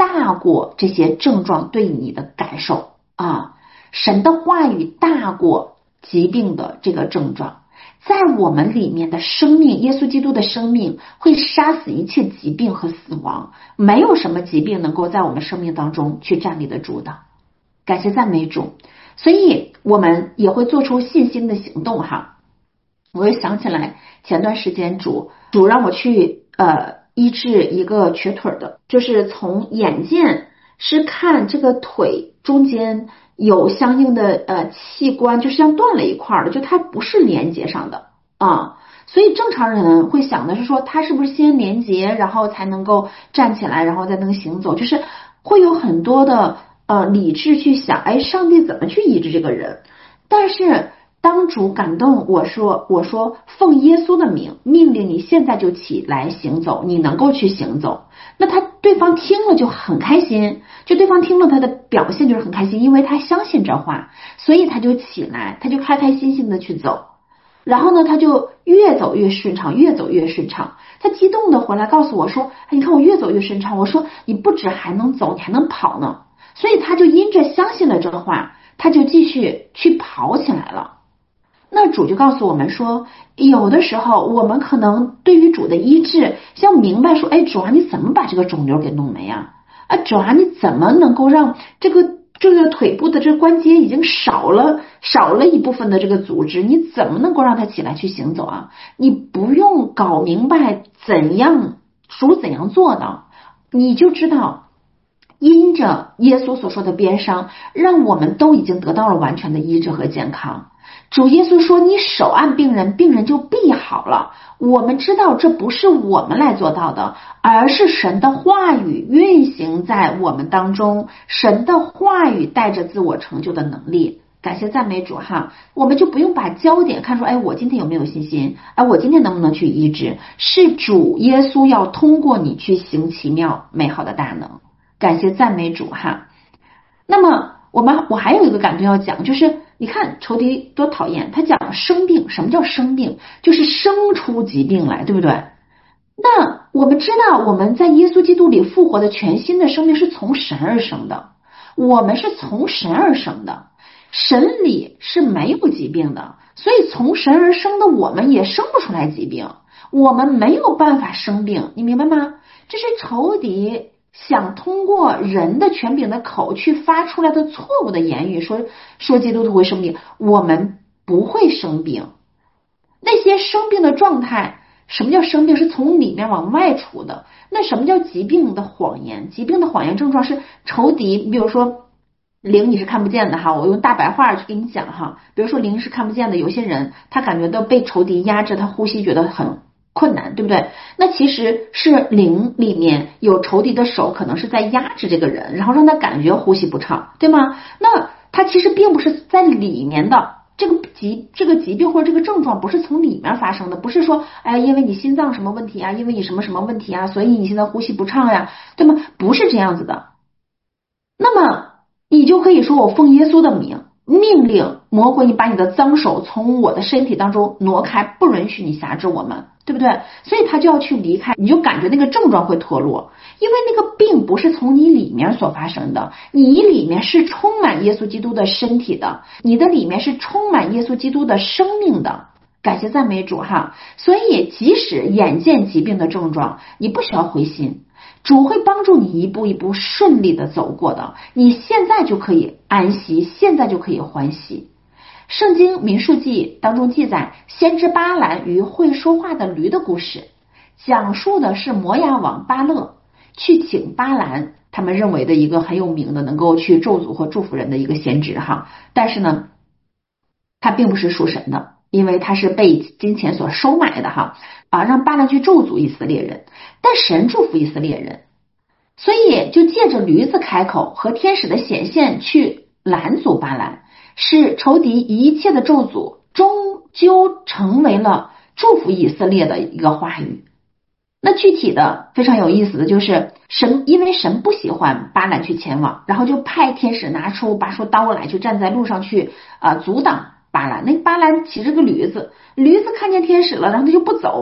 大过这些症状对你的感受啊，神的话语大过疾病的这个症状。在我们里面的生命，耶稣基督的生命会杀死一切疾病和死亡，没有什么疾病能够在我们生命当中去站立得住的。感谢赞美主。所以我们也会做出信心的行动哈。我又想起来前段时间主让我去医治一个瘸腿的，就是从眼见是看这个腿中间有相应的器官，就是像断了一块的，就它不是连接上的啊。所以正常人会想的是说，他是不是先连接，然后才能够站起来，然后再能行走，就是会有很多的理智去想，哎，上帝怎么去医治这个人？但是当主感动我说奉耶稣的名命令你现在就起来行走，你能够去行走。那对方听了就很开心，就对方听了他的表现就是很开心，因为他相信这话，所以他就起来，他就开开心心的去走。然后呢，他就越走越顺畅，越走越顺畅。他激动的回来告诉我说，哎，你看我越走越顺畅。我说你不止还能走，你还能跑呢。所以他就因着相信了这话，他就继续去跑起来了。那主就告诉我们说，有的时候我们可能对于主的医治要明白说，哎，主啊，你怎么把这个肿瘤给弄没啊？啊，主啊，你怎么能够让这个腿部的这个关节已经少了一部分的这个组织，你怎么能够让它起来去行走啊？你不用搞明白主怎样做的，你就知道因着耶稣所说的鞭伤，让我们都已经得到了完全的医治和健康。主耶稣说，你手按病人，病人就必好了。我们知道这不是我们来做到的，而是神的话语运行在我们当中，神的话语带着自我成就的能力。感谢赞美主哈，我们就不用把焦点看出，哎，我今天有没有信心？哎，我今天能不能去医治？是主耶稣要通过你去行奇妙美好的大能。感谢赞美主哈。那么我还有一个感动要讲，就是你看仇敌多讨厌，他讲生病。什么叫生病？就是生出疾病来，对不对？那我们知道我们在耶稣基督里复活的全新的生命是从神而生的，我们是从神而生的，神里是没有疾病的，所以从神而生的我们也生不出来疾病，我们没有办法生病，你明白吗？这是仇敌想通过人的权柄的口去发出来的错误的言语，说基督徒会生病，我们不会生病。那些生病的状态，什么叫生病？是从里面往外出的。那什么叫疾病的谎言？疾病的谎言症状是仇敌，比如说灵你是看不见的哈，我用大白话去给你讲哈。比如说灵是看不见的，有些人他感觉到被仇敌压着，他呼吸觉得很困难，对不对？那其实是灵里面有仇敌的手，可能是在压制这个人，然后让他感觉呼吸不畅，对吗？那他其实并不是在里面的。这个疾病或者这个症状不是从里面发生的，不是说哎，因为你心脏什么问题啊，因为你什么什么问题啊，所以你现在呼吸不畅呀，对吗？不是这样子的。那么你就可以说，我奉耶稣的名命令魔鬼，你把你的脏手从我的身体当中挪开，不允许你辖制我们，对不对？所以他就要去离开，你就感觉那个症状会脱落，因为那个病不是从你里面所发生的，你里面是充满耶稣基督的身体的，你的里面是充满耶稣基督的生命的。感谢赞美主哈。所以即使眼见疾病的症状，你不需要灰心，主会帮助你一步一步顺利的走过的，你现在就可以安息，现在就可以欢喜。圣经民数记当中记载先知巴兰与会说话的驴的故事，讲述的是摩押王巴勒去请巴兰，他们认为的一个很有名的能够去咒诅或祝福人的一个先知哈，但是呢他并不是属神的，因为他是被金钱所收买的哈让巴兰去咒诅以色列人，但神祝福以色列人，所以就借着驴子开口和天使的显现去拦阻巴兰，使仇敌一切的咒诅终究成为了祝福以色列的一个话语。那具体的非常有意思的就是神，因为神不喜欢巴兰去前往，然后就派天使拿出拔出刀来，就站在路上去阻挡巴兰。那巴兰骑着个驴子看见天使了，然后他就不走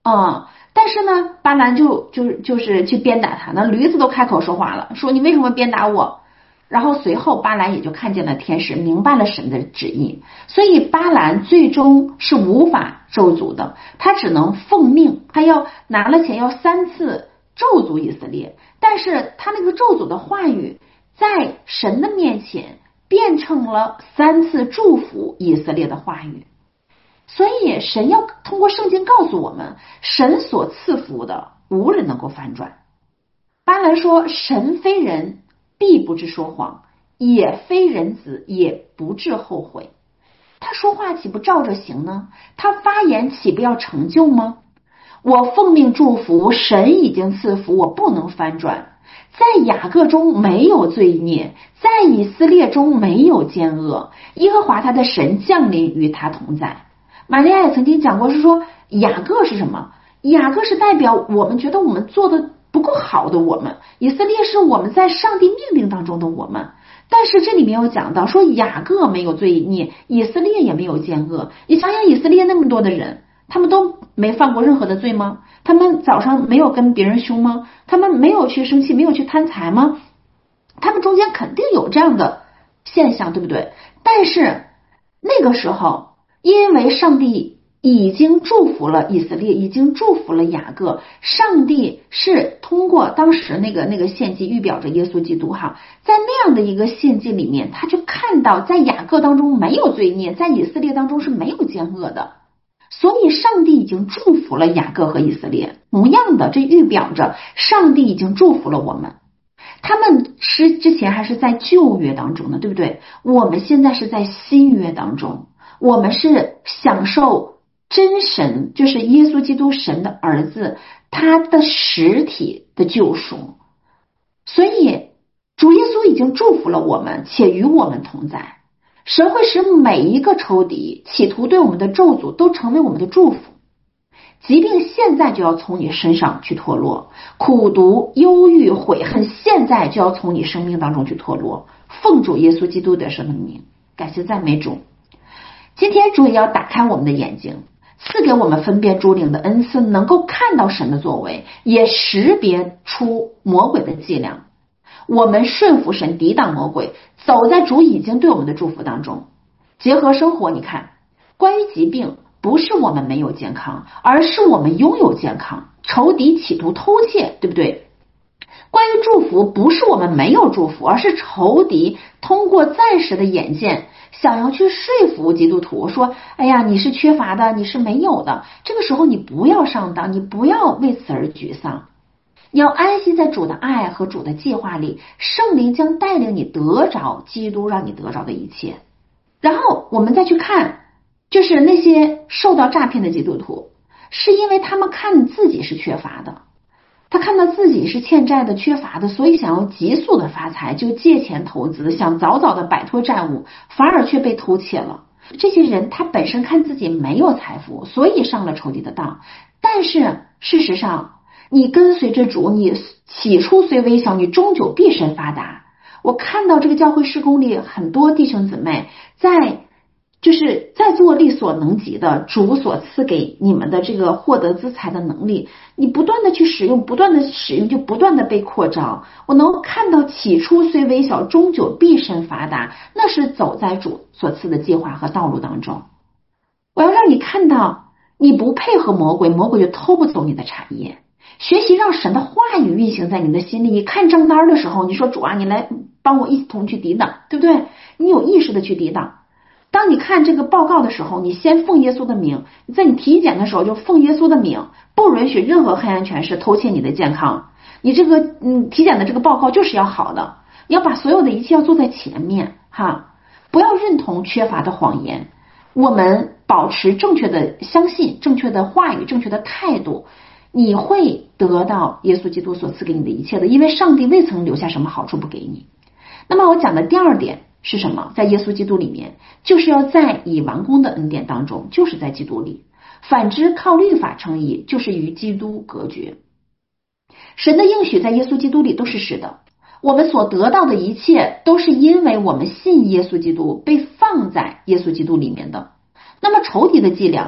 但是呢，巴兰就是去鞭打他，那驴子都开口说话了，说你为什么鞭打我？然后随后巴兰也就看见了天使，明白了神的旨意，所以巴兰最终是无法咒诅的，他只能奉命，他要拿了钱要3次咒诅以色列，但是他那个咒诅的话语在神的面前变成了3次祝福以色列的话语。所以神要通过圣经告诉我们，神所赐福的无人能够翻转。巴兰说，神非人必不至说谎，也非人子也不至后悔。他说话岂不照着行呢？他发言岂不要成就吗？我奉命祝福，神已经赐福，我不能翻转。在雅各中没有罪孽，在以色列中没有奸恶，耶和华他的神降临与他同在。玛利亚也曾经讲过，是说雅各是什么？雅各是代表我们觉得我们做的不够好的我们，以色列是我们在上帝命令当中的我们。但是这里面有讲到说雅各没有罪孽，以色列也没有奸恶。你想想以色列那么多的人，他们都没犯过任何的罪吗？他们早上没有跟别人凶吗？他们没有去生气，没有去贪财吗？他们中间肯定有这样的现象，对不对？但是那个时候因为上帝已经祝福了以色列，已经祝福了雅各，上帝是通过当时那个献祭预表着耶稣基督哈，在那样的一个献祭里面，他就看到在雅各当中没有罪孽，在以色列当中是没有奸恶的，所以上帝已经祝福了雅各和以色列。同样的，这预表着上帝已经祝福了我们。他们是之前还是在旧约当中的，对不对？我们现在是在新约当中，我们是享受真神，就是耶稣基督神的儿子，他的实体的救赎。所以主耶稣已经祝福了我们，且与我们同在。神会使每一个仇敌企图对我们的咒诅都成为我们的祝福。疾病现在就要从你身上去脱落，苦毒、忧郁、悔恨现在就要从你生命当中去脱落。奉主耶稣基督得胜的名，感谢赞美主。今天主也要打开我们的眼睛，赐给我们分辨诸灵的恩赐，能够看到神的作为，也识别出魔鬼的伎俩。我们顺服神，抵挡魔鬼，走在主已经对我们的祝福当中。结合生活，你看，关于疾病，不是我们没有健康，而是我们拥有健康。仇敌企图偷窃，对不对？关于祝福，不是我们没有祝福，而是仇敌通过暂时的眼见，想要去说服基督徒说，哎呀，你是缺乏的，你是没有的。这个时候你不要上当，你不要为此而沮丧，你要安息在主的爱和主的计划里，圣灵将带领你得着基督让你得着的一切。然后我们再去看，就是那些受到诈骗的基督徒，是因为他们看自己是缺乏的，他看到自己是欠债的、缺乏的，所以想要急速的发财，就借钱投资，想早早的摆脱债务，反而却被偷窃了。这些人他本身看自己没有财富，所以上了仇敌的当。但是事实上，你跟随着主，你起初虽微小，你终究必身发达。我看到这个教会事工里很多弟兄姊妹在做力所能及的主所赐给你们的这个获得资财的能力，你不断的去使用，不断的使用，就不断的被扩张。我能看到起初虽微小，终究必身发达，那是走在主所赐的计划和道路当中。我要让你看到，你不配合魔鬼，魔鬼就偷不走你的产业。学习让神的话语运行在你的心里，你看账单的时候，你说主啊，你来帮我一同去抵挡，对不对？你有意识的去抵挡。当你看这个报告的时候，你先奉耶稣的名，在你体检的时候就奉耶稣的名，不允许任何黑暗权势偷窃你的健康。你这个体检的这个报告就是要好的，你要把所有的一切要做在前面哈，不要认同缺乏的谎言。我们保持正确的相信，正确的话语，正确的态度，你会得到耶稣基督所赐给你的一切的，因为上帝未曾留下什么好处不给你。那么我讲的第二点是什么？在耶稣基督里面，就是要在已完工的恩典当中，就是在基督里。反之，靠律法称义，就是与基督隔绝。神的应许在耶稣基督里都是是的，我们所得到的一切都是因为我们信耶稣基督，被放在耶稣基督里面的。那么仇敌的伎俩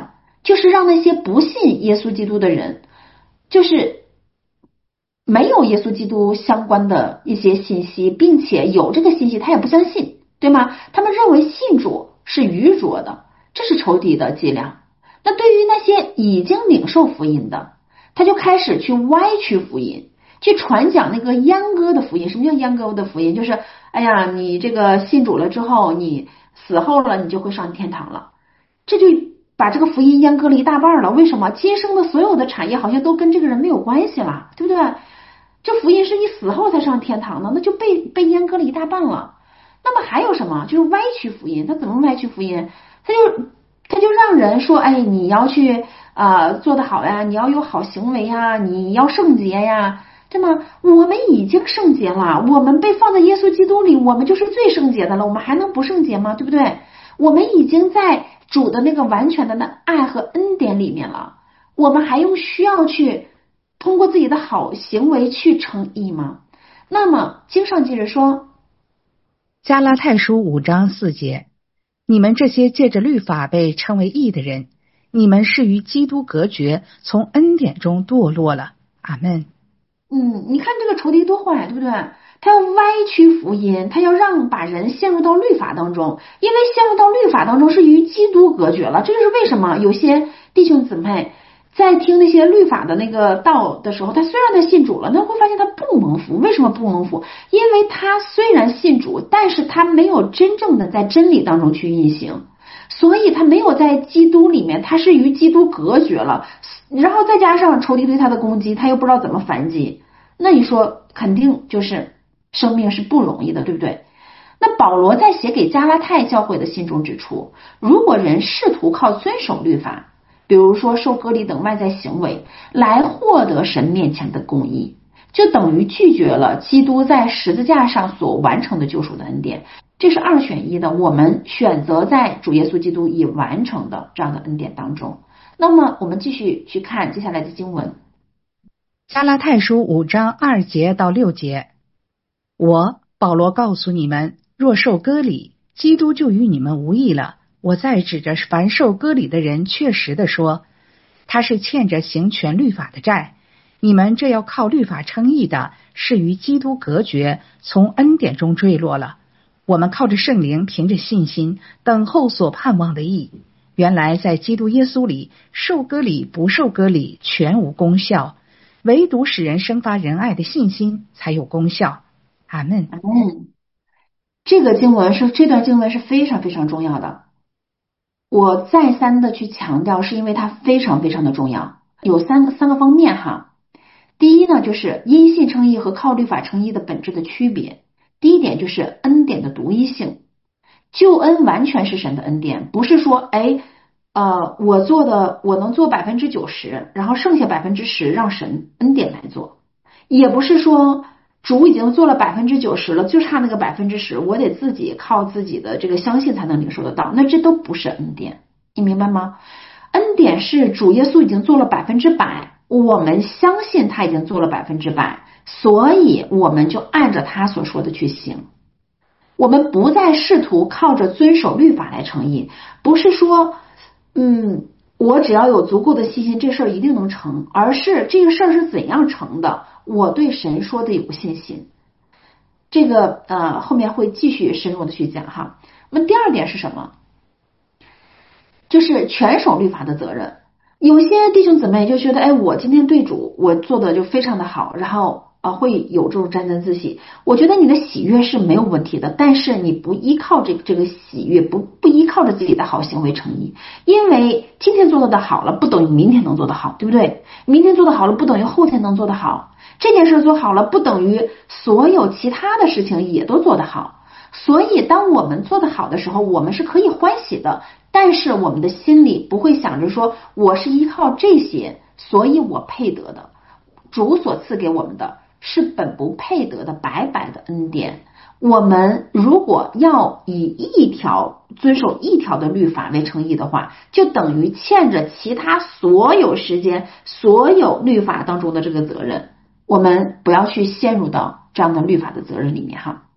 就是让那些不信耶稣基督的人，就是没有耶稣基督相关的一些信息，并且有这个信息他也不相信，对吗？他们认为信主是愚拙的，这是仇敌的伎俩。那对于那些已经领受福音的，他就开始去歪曲福音，去传讲那个阉割的福音。什么叫阉割的福音？就是哎呀，你这个信主了之后，你死后了，你就会上天堂了。这就把这个福音阉割了一大半了。为什么？今生的所有的产业好像都跟这个人没有关系了，对不对？这福音是你死后才上天堂的，那就被阉割了一大半了。那么还有什么？就是歪曲福音。他怎么歪曲福音？他就让人说，哎，你要去做得好呀，你要有好行为呀，你要圣洁呀，对吗？我们已经圣洁了，我们被放在耶稣基督里，我们就是最圣洁的了，我们还能不圣洁吗？对不对？我们已经在主的那个完全的那爱和恩典里面了，我们还需要去通过自己的好行为去称义吗？那么经上记着说， 加拉太书5章4节，你们这些借着律法被称为义的人，你们是与基督隔绝，从恩典中堕落了。阿们。 你看这个仇敌多坏，对不对？他要歪曲福音，他要把人陷入到律法当中，因为陷入到律法当中是与基督隔绝了。这就是为什么有些弟兄姊妹在听那些律法的那个道的时候，他虽然他信主了，那会发现他不蒙福。为什么不蒙福？因为他虽然信主，但是他没有真正的在真理当中去运行，所以他没有在基督里面，他是与基督隔绝了。然后再加上仇敌对他的攻击，他又不知道怎么反击，那你说肯定就是生命是不容易的，对不对？那保罗在写给加拉太教会的信中指出，如果人试图靠遵守律法，比如说受割礼等外在行为来获得神面前的公义，就等于拒绝了基督在十字架上所完成的救赎的恩典。这是二选一的，我们选择在主耶稣基督已完成的这样的恩典当中。那么我们继续去看接下来的经文， 加拉太书5章2节到6节，我保罗告诉你们，若受割礼，基督就与你们无益了。我再指着凡受割礼的人确实的说，他是欠着行全律法的债。你们这要靠律法称义的，是与基督隔绝，从恩典中坠落了。我们靠着圣灵，凭着信心等候所盼望的义。原来在基督耶稣里，受割礼不受割礼全无功效，唯独使人生发仁爱的信心才有功效。阿们。 阿们。这段经文是非常非常重要的，我再三的去强调，是因为它非常非常的重要。有三个方面哈。第一呢，就是因信称义和靠律法称义的本质的区别。第一点就是恩典的独一性，救恩完全是神的恩典，不是说我能做90%，然后剩下10%让神恩典来做，也不是说主已经做了90%了，就差那个10%，我得自己靠自己的这个相信才能领受得到，那这都不是恩典，你明白吗？恩典是主耶稣已经做了100%，我们相信他已经做了100%，所以我们就按着他所说的去行。我们不再试图靠着遵守律法来称义，不是说我只要有足够的信心，这事儿一定能成，而是这个事儿是怎样成的，我对神说的有信心。这个后面会继续深入的去讲哈。那么第二点是什么？就是全守律法的责任。有些弟兄姊妹就觉得，我今天对主我做的就非常的好，然后会有这种沾沾自喜。我觉得你的喜悦是没有问题的，但是你不依靠这个喜悦，不依靠着自己的好行为称义，因为今天做的好了不等于明天能做得好，对不对？明天做的好了不等于后天能做得好，这件事做好了不等于所有其他的事情也都做得好。所以当我们做得好的时候，我们是可以欢喜的，但是我们的心里不会想着说我是依靠这些所以我配得的，主所赐给我们的是本不配得的白白的恩典。我们如果要以遵守一条的律法为称义的话，就等于欠着其他所有时间所有律法当中的这个责任，我们不要去陷入到这样的律法的责任里面哈。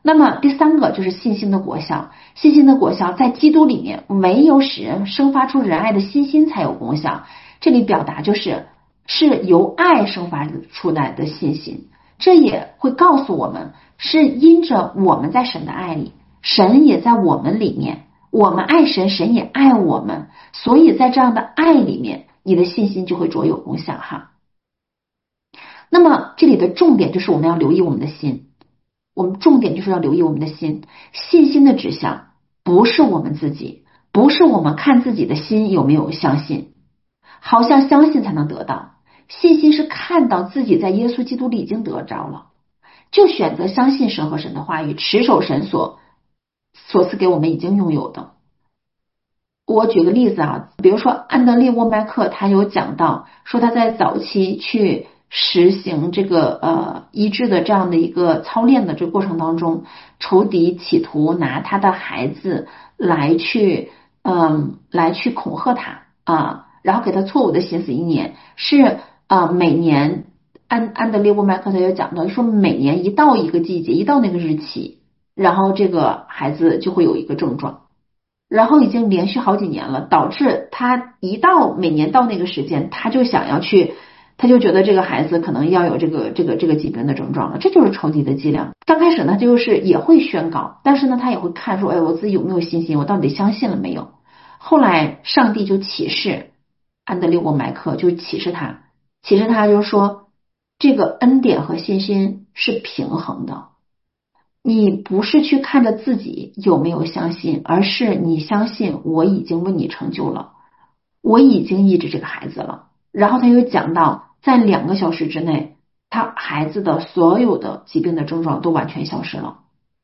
那么第三个就是信心的果效，信心的果效在基督里面，唯有使人生发出仁爱的信心才有功效。这里表达是由爱生发出来的信心，这也会告诉我们，是因着我们在神的爱里，神也在我们里面，我们爱神，神也爱我们，所以在这样的爱里面，你的信心就会卓有功效哈。那么这里的重点就是我们要留意我们的心，我们重点就是要留意我们的心，信心的指向不是我们自己，不是我们看自己的心有没有相信，好像相信才能得到，信心是看到自己在耶稣基督里已经得着了，就选择相信神和神的话语，持守神所赐给我们已经拥有的。我举个例子啊，比如说安德烈沃麦克他有讲到说他在早期去实行这个医治的这样的一个操练的这个过程当中，仇敌企图拿他的孩子来去恐吓他啊，然后给他错误的行死意念，是每年安德烈沃麦克他有讲到说每年一到一个季节，一到那个日期，然后这个孩子就会有一个症状，然后已经连续好几年了，导致他每年到那个时间，他就想要去，他就觉得这个孩子可能要有这个疾病的症状了，这就是仇敌的伎俩。刚开始呢，就是也会宣告，但是呢，他也会看说，我自己有没有信心，我到底相信了没有？后来上帝就启示安德烈沃麦克，就启示他就是说，这个恩典和信心是平衡的。你不是去看着自己有没有相信，而是你相信我已经为你成就了，我已经医治这个孩子了。然后他又讲到在2个小时之内，他孩子的所有的疾病的症状都完全消失了。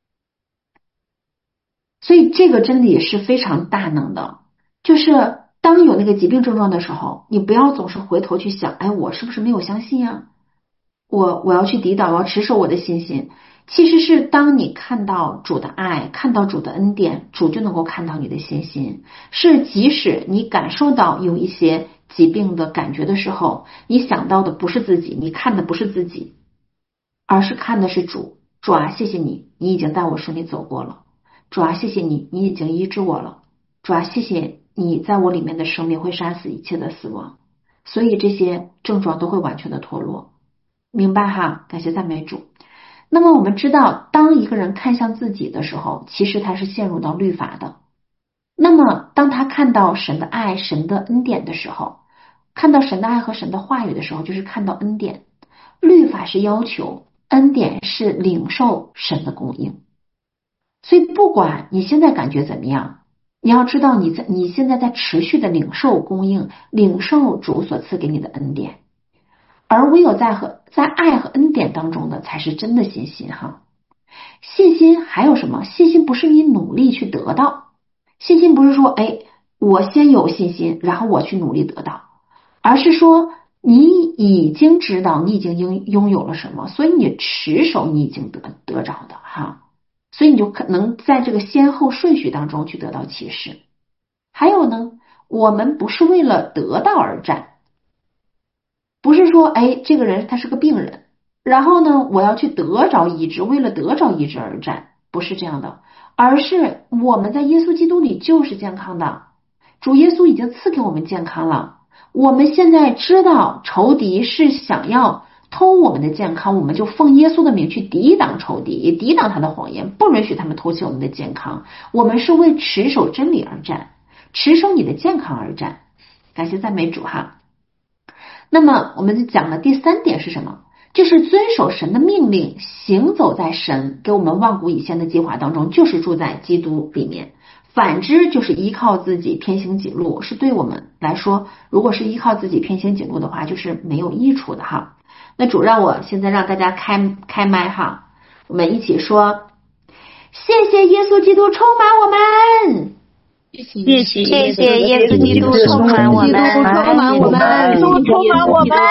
所以这个真理是非常大能的，就是当有那个疾病症状的时候，你不要总是回头去想，我是不是没有相信啊？我要去抵挡，我要持守我的信心。其实是当你看到主的爱，看到主的恩典，主就能够看到你的信心。是即使你感受到有一些疾病的感觉的时候，你想到的不是自己，你看的不是自己，而是看的是主。主啊，谢谢你，你已经带我顺利走过了。主啊，谢谢你，你已经医治我了。主啊，谢谢你在我里面的生命会杀死一切的死亡，所以这些症状都会完全的脱落。明白哈？感谢赞美主。那么我们知道，当一个人看向自己的时候，其实他是陷入到律法的。那么当他看到神的爱、神的恩典的时候，看到神的爱和神的话语的时候，就是看到恩典。律法是要求，恩典是领受神的供应。所以不管你现在感觉怎么样，你要知道你现在在持续的领受供应，领受主所赐给你的恩典。而唯有在爱和恩典当中的才是真的信心哈。信心还有什么？信心不是你努力去得到，信心不是说我先有信心然后我去努力得到，而是说你已经知道你已经拥有了什么，所以你持守你已经得着的哈，所以你就可能在这个先后顺序当中去得到启示。还有呢，我们不是为了得到而战，不是说这个人他是个病人，然后呢我要去得着医治，为了得着医治而战，不是这样的，而是我们在耶稣基督里就是健康的，主耶稣已经赐给我们健康了。我们现在知道仇敌是想要偷我们的健康，我们就奉耶稣的名去抵挡仇敌，也抵挡他的谎言，不允许他们偷窃我们的健康。我们是为持守真理而战，持守你的健康而战。感谢赞美主哈。那么我们就讲的第3点是什么？就是遵守神的命令，行走在神给我们万古以先的计划当中，就是住在基督里面。反之就是依靠自己偏行己路，是对我们来说，如果是依靠自己偏行己路的话，就是没有益处的哈。那主让我现在让大家开麦哈，我们一起说，谢谢耶稣基督充满我们。 谢谢耶稣基督充满我们，充满我们，充满我们，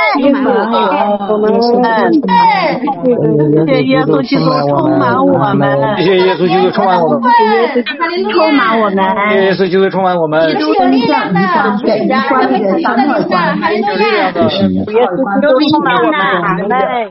谢谢耶稣基督充满我们， 谢谢耶稣基督充满我们， 充满我们， 谢谢耶稣基督充满我们， 基督有力量的，有力量的，哈利路亚，耶稣基督充满我们，阿门。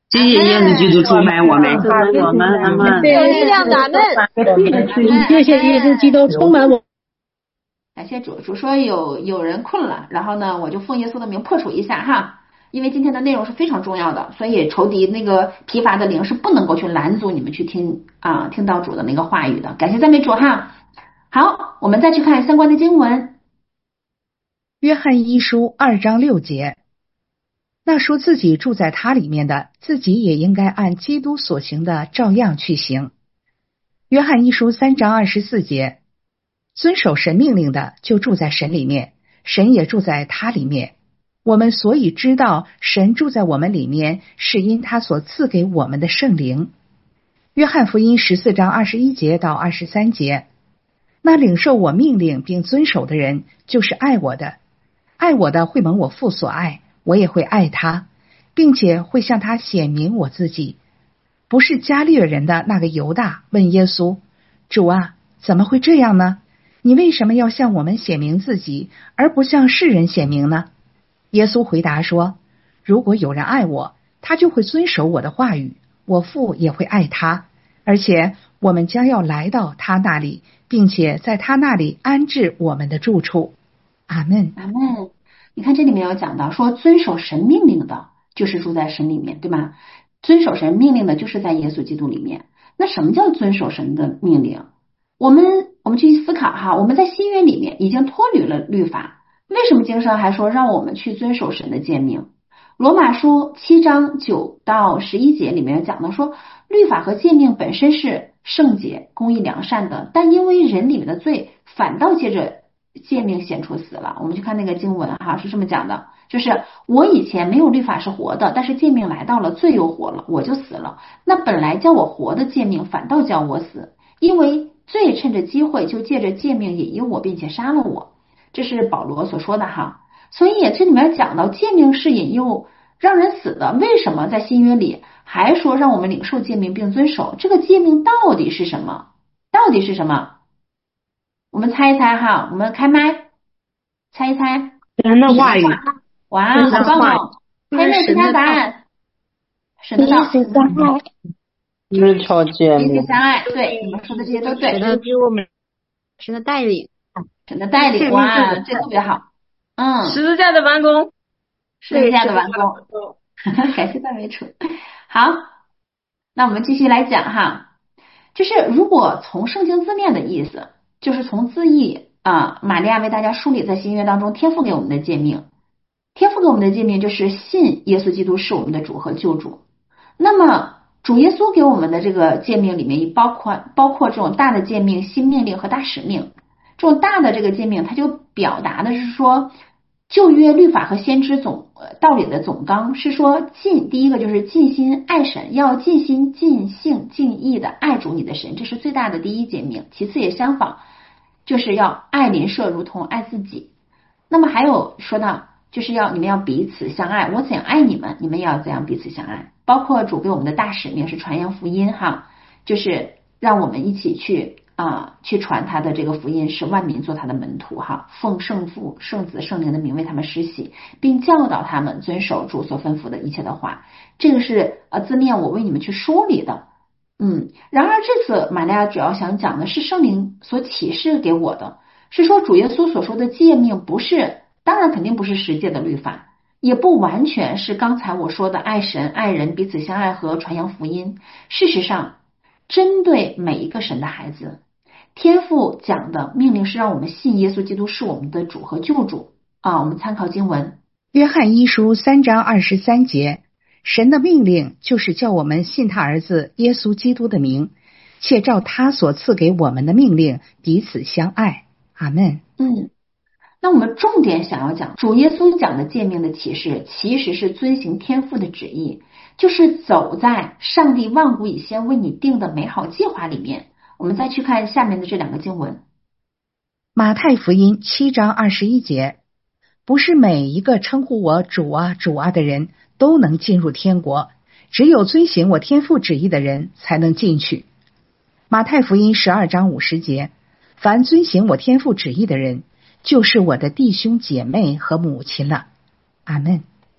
谢谢耶稣基督充满我们，我们有力量的阿们。 谢谢耶稣基督充满我。 感谢主，主说有人困了，然后呢，我就奉耶稣的名破除一下哈，因为今天的内容是非常重要的，所以仇敌那个疲乏的灵是不能够去拦阻你们去听到主的那个话语的。感谢赞美主哈。好，我们再去看相关的经文。 约翰一书2章6节，那说自己住在他里面的，自己也应该按基督所行的照样去行。约翰一书3章24节，遵守神命令的就住在神里面，神也住在他里面。我们所以知道神住在我们里面，是因他所赐给我们的圣灵。约翰福音14章21节到23节，那领受我命令并遵守的人，就是爱我的。爱我的会蒙我父所爱，我也会爱他，并且会向他显明我自己。不是加利尔人的那个犹大问耶稣，主啊，怎么会这样呢？你为什么要向我们显明自己，而不向世人显明呢？耶稣回答说，如果有人爱我，他就会遵守我的话语，我父也会爱他，而且我们将要来到他那里，并且在他那里安置我们的住处。阿们， 阿们。你看这里面有讲到说，遵守神命令的就是住在神里面，对吧？遵守神命令的就是在耶稣基督里面。那什么叫遵守神的命令？我们去思考哈，我们在新约里面已经脱离了律法，为什么经上还说让我们去遵守神的诫命？罗马书7章9到11节里面讲到说，律法和诫命本身是圣洁、公义、良善的，但因为人里面的罪，反倒借着诫命显出死了。我们去看那个经文哈，是这么讲的，就是我以前没有律法是活的，但是诫命来到了，罪又活了，我就死了。那本来叫我活的诫命，反倒叫我死，因为罪趁着机会就借着诫命引诱我，并且杀了我。这是保罗所说的哈。所以这里面讲到诫命是引诱让人死的，为什么在新约里还说让我们领受诫命并遵守？这个诫命到底是什么？到底是什么？我们猜一猜哈，我们开麦猜一猜。 神的话语。 哇，好棒哦！还有没有其他答案？神的道。 日朝诫命。 彼此相爱，对，你们说的这些都对。 神的带领。 神的带领，哇，这特别好。 十字架的完工。 十字架的完工。感谢赞美主。好，那我们继续来讲哈，就是如果从圣经字面的意思，就是从字义玛利亚为大家梳理在新约当中天父给我们的诫命。天父给我们的诫命就是信耶稣基督是我们的主和救主。那么主耶稣给我们的这个诫命里面包括这种大的诫命、新命令和大使命。这种大的这个诫命，它就表达的是说，旧约律法和先知道理的总纲是说第一个就是尽心爱神，要尽心尽性尽意的爱主你的神，这是最大的第一诫命。其次也相仿，就是要爱邻舍如同爱自己。那么还有说到就是你们要彼此相爱，我怎样爱你们，你们也要怎样彼此相爱。包括主给我们的大使命是传扬福音哈，就是让我们一起去传他的这个福音，使万民做他的门徒哈，奉圣父、圣子、圣灵的名为他们施洗，并教导他们遵守主所吩咐的一切的话。这个是字面我为你们去梳理的。然而这次玛利亚主要想讲的是圣灵所启示给我的，是说主耶稣所说的诫命当然肯定不是十诫的律法，也不完全是刚才我说的爱神、爱人、彼此相爱和传扬福音。事实上，针对每一个神的孩子，天父讲的命令是让我们信耶稣基督是我们的主和救主我们参考经文约翰一书3章23节，神的命令就是叫我们信他儿子耶稣基督的名，且照他所赐给我们的命令彼此相爱。阿们。 那我们重点想要讲主耶稣讲的诫命的启示，其实是遵行天父的旨意，就是走在上帝万古以先为你定的美好计划里面。我们再去看下面的这两个经文。 马太福音7章21节，不是每一个称呼我主啊主啊的人都能进入天国，只有遵行我天父旨意的人才能进去。马太福音12章50节，凡遵行我天父旨意的人，就是我的弟兄姐妹和母亲了。阿们。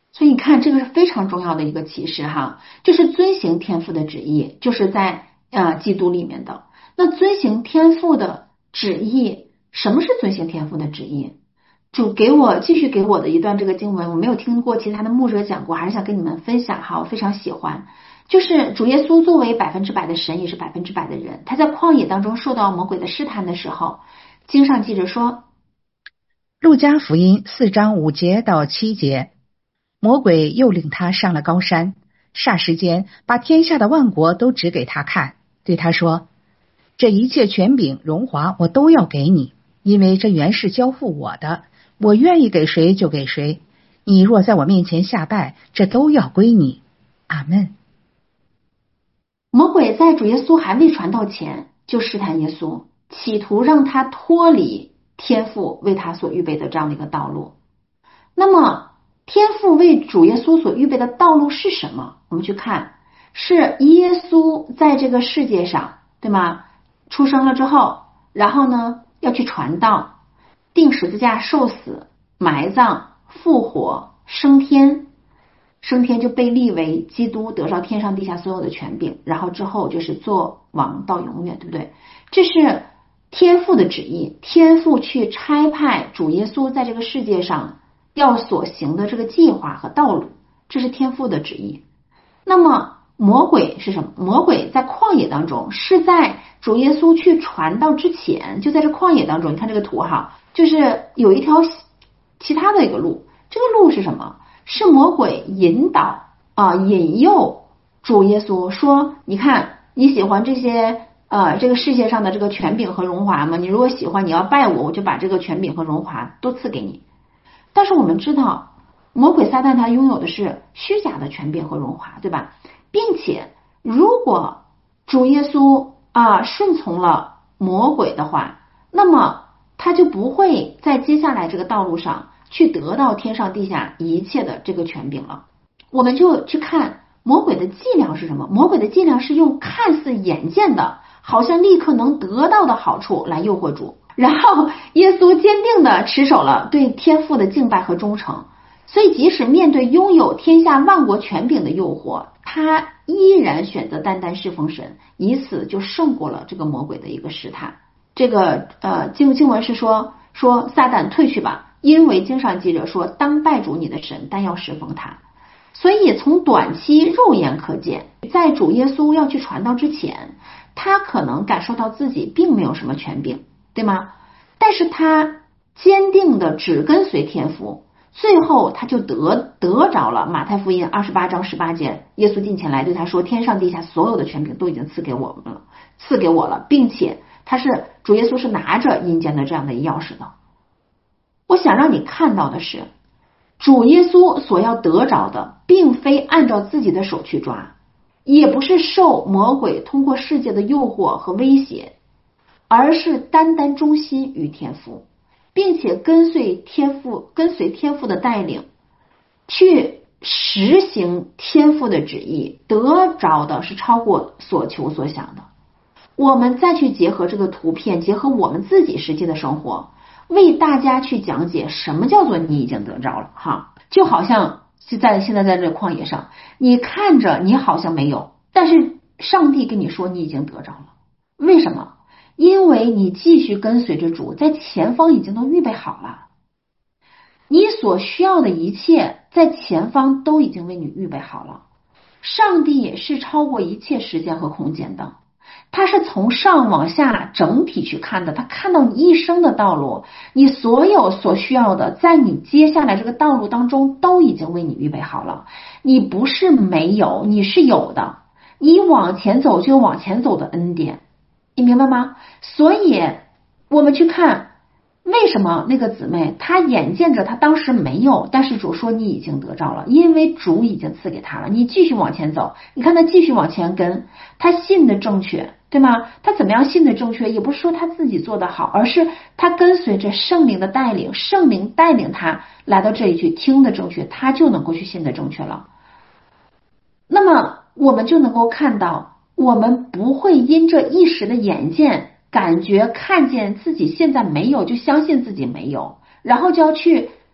所以你看，这个是非常重要的一个启示哈，就是遵行天父的旨意，就是在基督里面的。那遵行天父的旨意，什么是遵行天父的旨意？主继续给我的一段这个经文，我没有听过其他的牧者讲过，还是想跟你们分享哈，我非常喜欢。就是主耶稣作为100%的神，也是100%的人，他在旷野当中受到魔鬼的试探的时候，经上记着说， 路加福音4章5节到7节，魔鬼又领他上了高山，霎时间把天下的万国都指给他看，对他说，这一切权柄荣华我都要给你，因为这原是交付我的，我愿意给谁就给谁，你若在我面前下拜，这都要归你。阿们。 魔鬼在主耶稣还未传道前就试探耶稣，企图让他脱离天父为他所预备的这样的一个道路。那么天父为主耶稣所预备的道路是什么？我们去看，是耶稣在这个世界上，对吗？出生了之后，然后呢要去传道，钉十字架受死，埋葬，复活，升天。升天就被立为基督，得着天上地下所有的权柄，然后之后就是做王到永远，对不对？这是天父的旨意，天父去差派主耶稣在这个世界上要所行的这个计划和道路，这是天父的旨意。那么魔鬼是什么？魔鬼在旷野当中，是在主耶稣去传道之前，就在这旷野当中，你看这个图哈，就是有一条其他的一个路，这个路是什么？是魔鬼引导引诱主耶稣说，你看你喜欢这些这个世界上的这个权柄和荣华吗？你如果喜欢，你要拜我，我就把这个权柄和荣华都赐给你。但是我们知道魔鬼撒旦他拥有的是虚假的权柄和荣华，对吧？并且如果主耶稣顺从了魔鬼的话，那么他就不会在接下来这个道路上去得到天上地下一切的这个权柄了。我们就去看魔鬼的伎俩是什么？魔鬼的伎俩是用看似眼见的，好像立刻能得到的好处来诱惑主，然后耶稣坚定的持守了对天父的敬拜和忠诚，所以即使面对拥有天下万国权柄的诱惑，他依然选择单单侍奉神，以此就胜过了这个魔鬼的一个试探。这个经文是说撒旦退去吧，因为经上记着说，当拜主你的神，但要侍奉他。所以从短期肉眼可见，在主耶稣要去传道之前，他可能感受到自己并没有什么权柄，对吗？但是他坚定的只跟随天父，最后他就得着了马太福音28章18节，耶稣近前来对他说，天上地下所有的权柄都已经赐给我了，并且主耶稣是拿着阴间的这样的钥匙的。我想让你看到的是，主耶稣所要得着的并非按照自己的手去抓，也不是受魔鬼通过世界的诱惑和威胁，而是单单忠心于天父，并且跟随天父的带领，去实行天父的旨意，得着的是超过所求所想的。我们再去结合这个图片，结合我们自己实际的生活，为大家去讲解什么叫做你已经得着了哈。就好像现在在这旷野上，你看着你好像没有，但是上帝跟你说你已经得着了。为什么？因为你继续跟随着主，在前方已经都预备好了，你所需要的一切在前方都已经为你预备好了。上帝也是超过一切时间和空间的，他是从上往下整体去看的，他看到你一生的道路，你所有所需要的在你接下来这个道路当中都已经为你预备好了。你不是没有，你是有的，你往前走就有往前走的恩典，你明白吗？所以我们去看为什么那个姊妹她眼见着她当时没有，但是主说你已经得着了，因为主已经赐给她了。你继续往前走，你看她继续往前跟，她信的正确，对吗？她怎么样信的正确？也不是说她自己做的好，而是她跟随着圣灵的带领，圣灵带领她来到这里去听的正确，她就能够去信的正确了。那么我们就能够看到，我们不会因这一时的眼见感觉看见自己现在没有就相信自己没有，然后就要去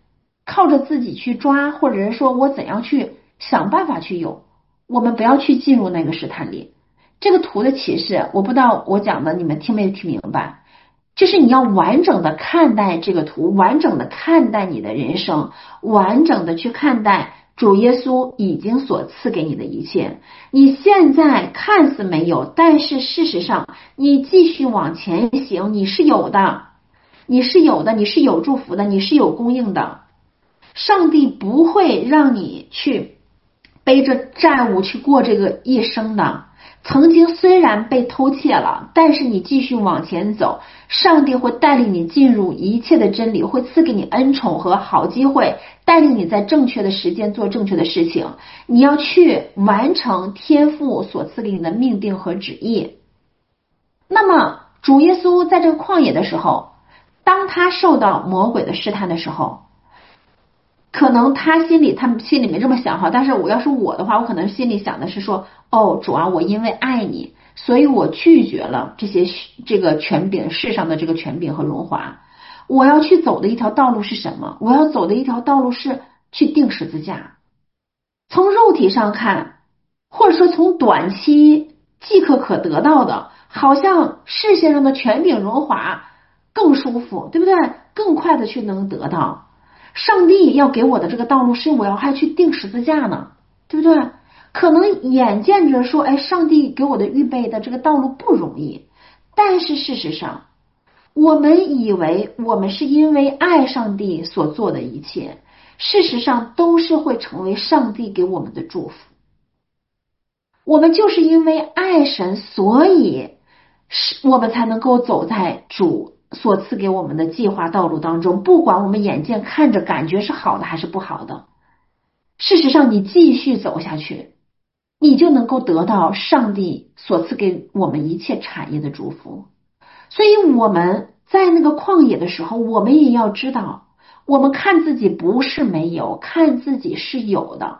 靠着自己去抓，或者是说我怎样去想办法去有，我们不要去进入那个试探里。这个图的启示，我不知道我讲的你们听没听明白，就是你要完整的看待这个图，完整的看待你的人生，完整的去看待主耶稣已经所赐给你的一切。你现在看似没有，但是事实上你继续往前行，你是有的，你是有的，你是有祝福的，你是有供应的。上帝不会让你去背着债务去过这个一生的。曾经虽然被偷窃了，但是你继续往前走，上帝会带领你进入一切的真理，会赐给你恩宠和好机会，带领你在正确的时间做正确的事情。你要去完成天父所赐给你的命定和旨意。那么主耶稣在这个旷野的时候，当他受到魔鬼的试探的时候，可能他们心里没这么想哈，但是要是我的话，我可能心里想的是说，哦，主啊，我因为爱你，所以我拒绝了这个权柄，世上的这个权柄和荣华。我要去走的一条道路是什么？我要走的一条道路是去钉十字架。从肉体上看，或者说从短期即刻可得到的，好像世界上的权柄荣华更舒服，对不对？更快的去能得到。上帝要给我的这个道路是我要还去钉十字架呢，对不对？可能眼见着说，哎，上帝给我的预备的这个道路不容易，但是事实上我们以为我们是因为爱上帝所做的一切，事实上都是会成为上帝给我们的祝福。我们就是因为爱神，所以我们才能够走在主所赐给我们的计划道路当中，不管我们眼见看着感觉是好的还是不好的，事实上你继续走下去，你就能够得到上帝所赐给我们一切产业的祝福。所以我们在那个旷野的时候，我们也要知道，我们看自己不是没有，看自己是有的。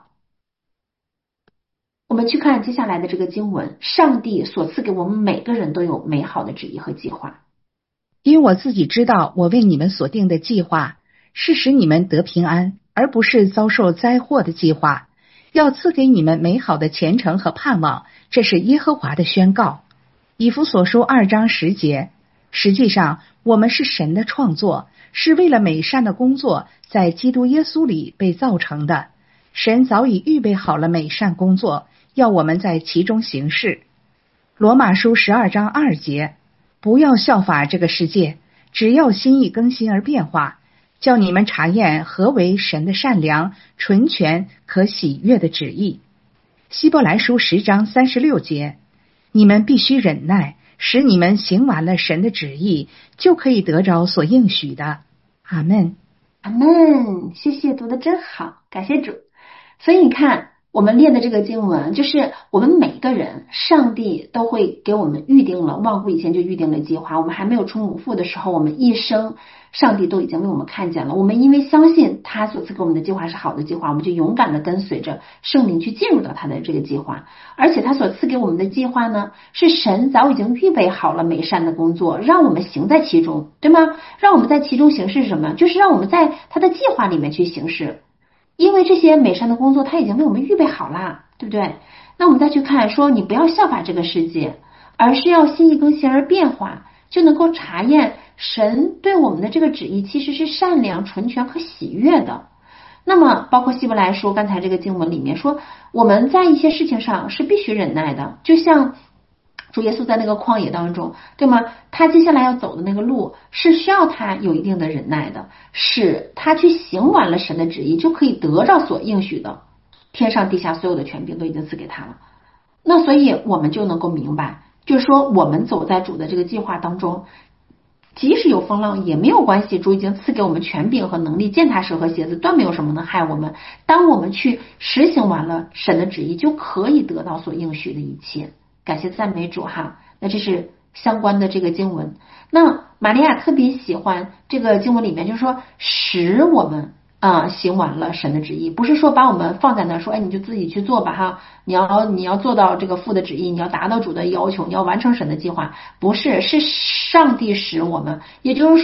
我们去看接下来的这个经文，上帝所赐给我们每个人都有美好的旨意和计划。 因我自己知道，我为你们所定的计划是使你们得平安，而不是遭受灾祸的计划，要赐给你们美好的前程和盼望，这是耶和华的宣告。以弗所书2章10节。实际上我们是神的创作，是为了美善的工作在基督耶稣里被造成的。神早已预备好了美善工作，要我们在其中行事。罗马书12章2节。不要效法这个世界，只要心意更新而变化，叫你们查验何为神的善良、纯全、可喜悦的旨意。希伯来书10章36节。你们必须忍耐，使你们行完了神的旨意，就可以得着所应许的。阿们。 阿们，谢谢，读得真好，感谢主。所以你看我们练的这个经文，就是我们每个人上帝都会给我们预定了，万古以前就预定了计划，我们还没有出母腹的时候，我们一生上帝都已经为我们看见了。我们因为相信他所赐给我们的计划是好的计划，我们就勇敢的跟随着圣灵去进入到他的这个计划。而且他所赐给我们的计划呢，是神早已经预备好了美善的工作，让我们行在其中，对吗？让我们在其中行事是什么？就是让我们在他的计划里面去行事。因为这些美善的工作他已经为我们预备好了，对不对？那我们再去看说，你不要效法这个世界，而是要心意更新而变化，就能够查验神对我们的这个旨意其实是善良、纯全和喜悦的。那么包括希伯来书刚才这个经文里面说，我们在一些事情上是必须忍耐的，就像主耶稣在那个旷野当中，对吗？他接下来要走的那个路是需要他有一定的忍耐的，使他去行完了神的旨意，就可以得着所应许的，天上地下所有的权柄都已经赐给他了。那所以我们就能够明白，就是说我们走在主的这个计划当中，即使有风浪也没有关系，主已经赐给我们权柄和能力，践踏蛇和蝎子断没有什么能害我们。当我们去实行完了神的旨意，就可以得到所应许的一切。感谢赞美主哈。那这是相关的这个经文。那玛利亚特别喜欢这个经文里面，就是说使我们行完了神的旨意，不是说把我们放在那说，哎，你就自己去做吧哈，你要做到这个父的旨意，你要达到主的要求，你要完成神的计划，不是，是上帝使我们，也就是说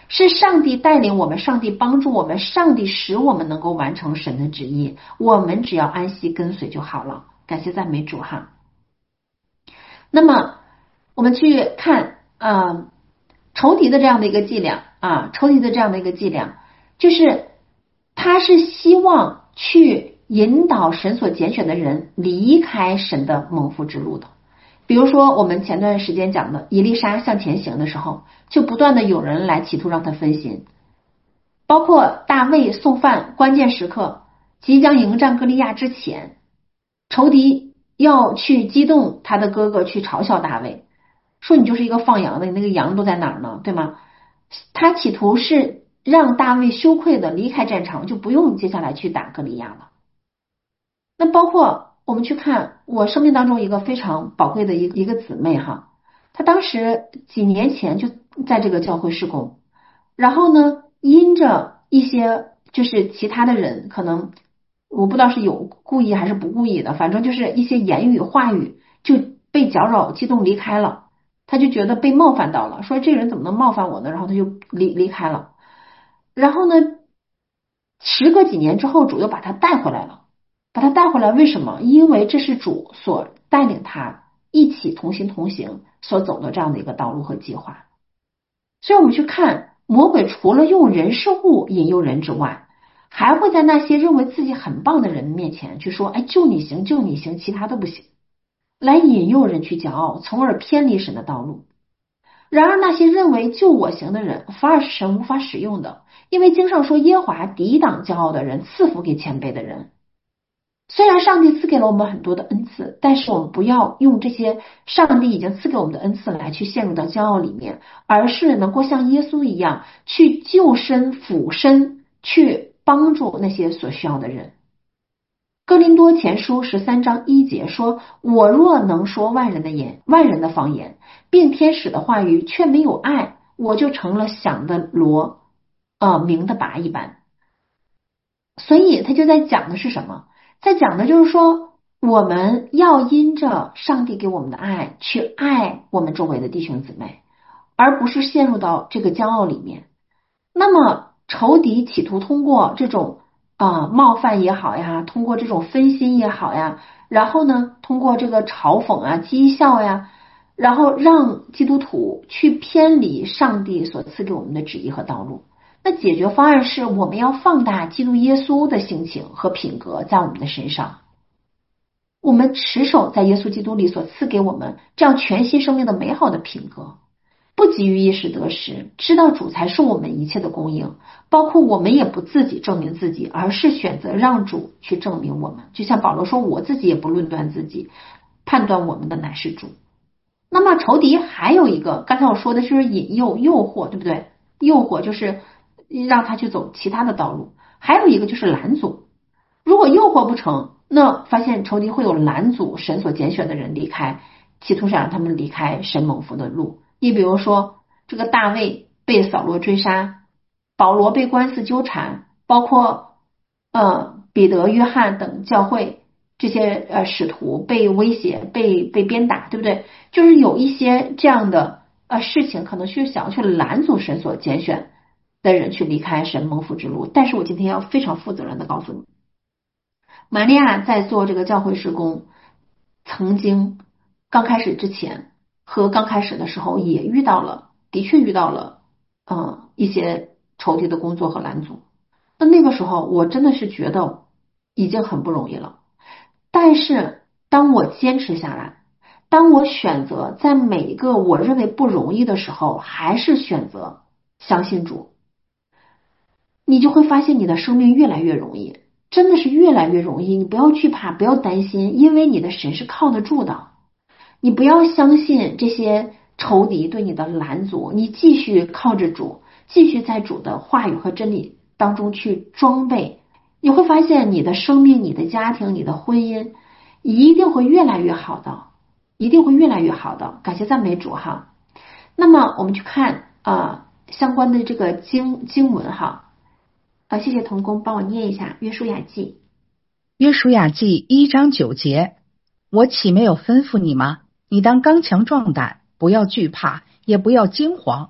是上帝带领我们，上帝帮助我们，上帝使我们能够完成神的旨意，我们只要安息跟随就好了。感谢赞美主哈。那么我们去看仇敌的这样的一个伎俩仇敌的这样的一个伎俩，就是他是希望去引导神所拣选的人离开神的蒙福之路的。比如说我们前段时间讲的以利沙向前行的时候，就不断的有人来企图让他分心，包括大卫送饭关键时刻即将迎战歌利亚之前，仇敌要去激动他的哥哥去嘲笑大卫，说你就是一个放羊的，你那个羊都在哪儿呢，对吗？他企图是让大卫羞愧的离开战场，就不用接下来去打歌利亚了。那包括我们去看我生命当中一个非常宝贵的一个姊妹哈，她当时几年前就在这个教会事工，然后呢因着一些就是其他的人可能我不知道是有故意还是不故意的，反正就是一些言语话语就被搅扰激动离开了，他就觉得被冒犯到了，说这个人怎么能冒犯我呢，然后他就离开了。然后呢时隔几年之后，主又把他带回来了，把他带回来为什么？因为这是主所带领他一起同心同行所走的这样的一个道路和计划。所以我们去看魔鬼除了用人事物引诱人之外，还会在那些认为自己很棒的人面前去说，哎，就你行就你行，其他都不行，来引诱人去骄傲，从而偏离神的道路。然而那些认为就我行的人，反而是神无法使用的，因为经上说耶和华抵挡骄傲的人，赐福给谦卑的人。虽然上帝赐给了我们很多的恩赐，但是我们不要用这些上帝已经赐给我们的恩赐来去陷入到骄傲里面，而是能够像耶稣一样去救身俯身，去帮助那些所需要的人。哥林多前书13章1节说，我若能说万人的方言，并天使的话语，却没有爱，我就成了响的锣鸣的钹一般。所以他就在讲的是什么？在讲的就是说，我们要因着上帝给我们的爱去爱我们周围的弟兄姊妹，而不是陷入到这个骄傲里面。那么仇敌企图通过这种冒犯也好呀，通过这种分心也好呀，然后呢通过这个嘲讽讥笑呀，然后让基督徒去偏离上帝所赐给我们的旨意和道路。那解决方案是我们要放大基督耶稣的性情和品格在我们的身上，我们持守在耶稣基督里所赐给我们这样全新生命的美好的品格，不急于一时得失，知道主才是我们一切的供应，包括我们也不自己证明自己，而是选择让主去证明我们。就像保罗说，我自己也不论断自己，判断我们的乃是主。那么仇敌还有一个，刚才我说的就是引诱诱惑，对不对？诱惑就是让他去走其他的道路，还有一个就是拦阻。如果诱惑不成，那发现仇敌会有拦阻神所拣选的人离开，企图想让他们离开神蒙福的路。你比如说这个大卫被扫罗追杀，保罗被官司纠缠，包括彼得、约翰等教会这些使徒被威胁、被鞭打，对不对？就是有一些这样的事情，可能是想要去拦阻神所拣选的人去离开神蒙福之路。但是我今天要非常负责任的告诉你，玛利亚在做这个教会事工，曾经刚开始之前和刚开始的时候也的确遇到了一些仇敌的工作和拦阻。那个时候我真的是觉得已经很不容易了，但是当我坚持下来，当我选择在每一个我认为不容易的时候还是选择相信主，你就会发现你的生命越来越容易，真的是越来越容易。你不要惧怕，不要担心，因为你的神是靠得住的。你不要相信这些仇敌对你的拦阻，你继续靠着主，继续在主的话语和真理当中去装备，你会发现你的生命、你的家庭、你的婚姻一定会越来越好的，一定会越来越好的。感谢赞美主哈。那么我们去看相关的这个经文哈。谢谢童工帮我念一下约书亚记。 约书亚记1章9节，我岂没有吩咐你吗？你当刚强壮胆，不要惧怕，也不要惊慌，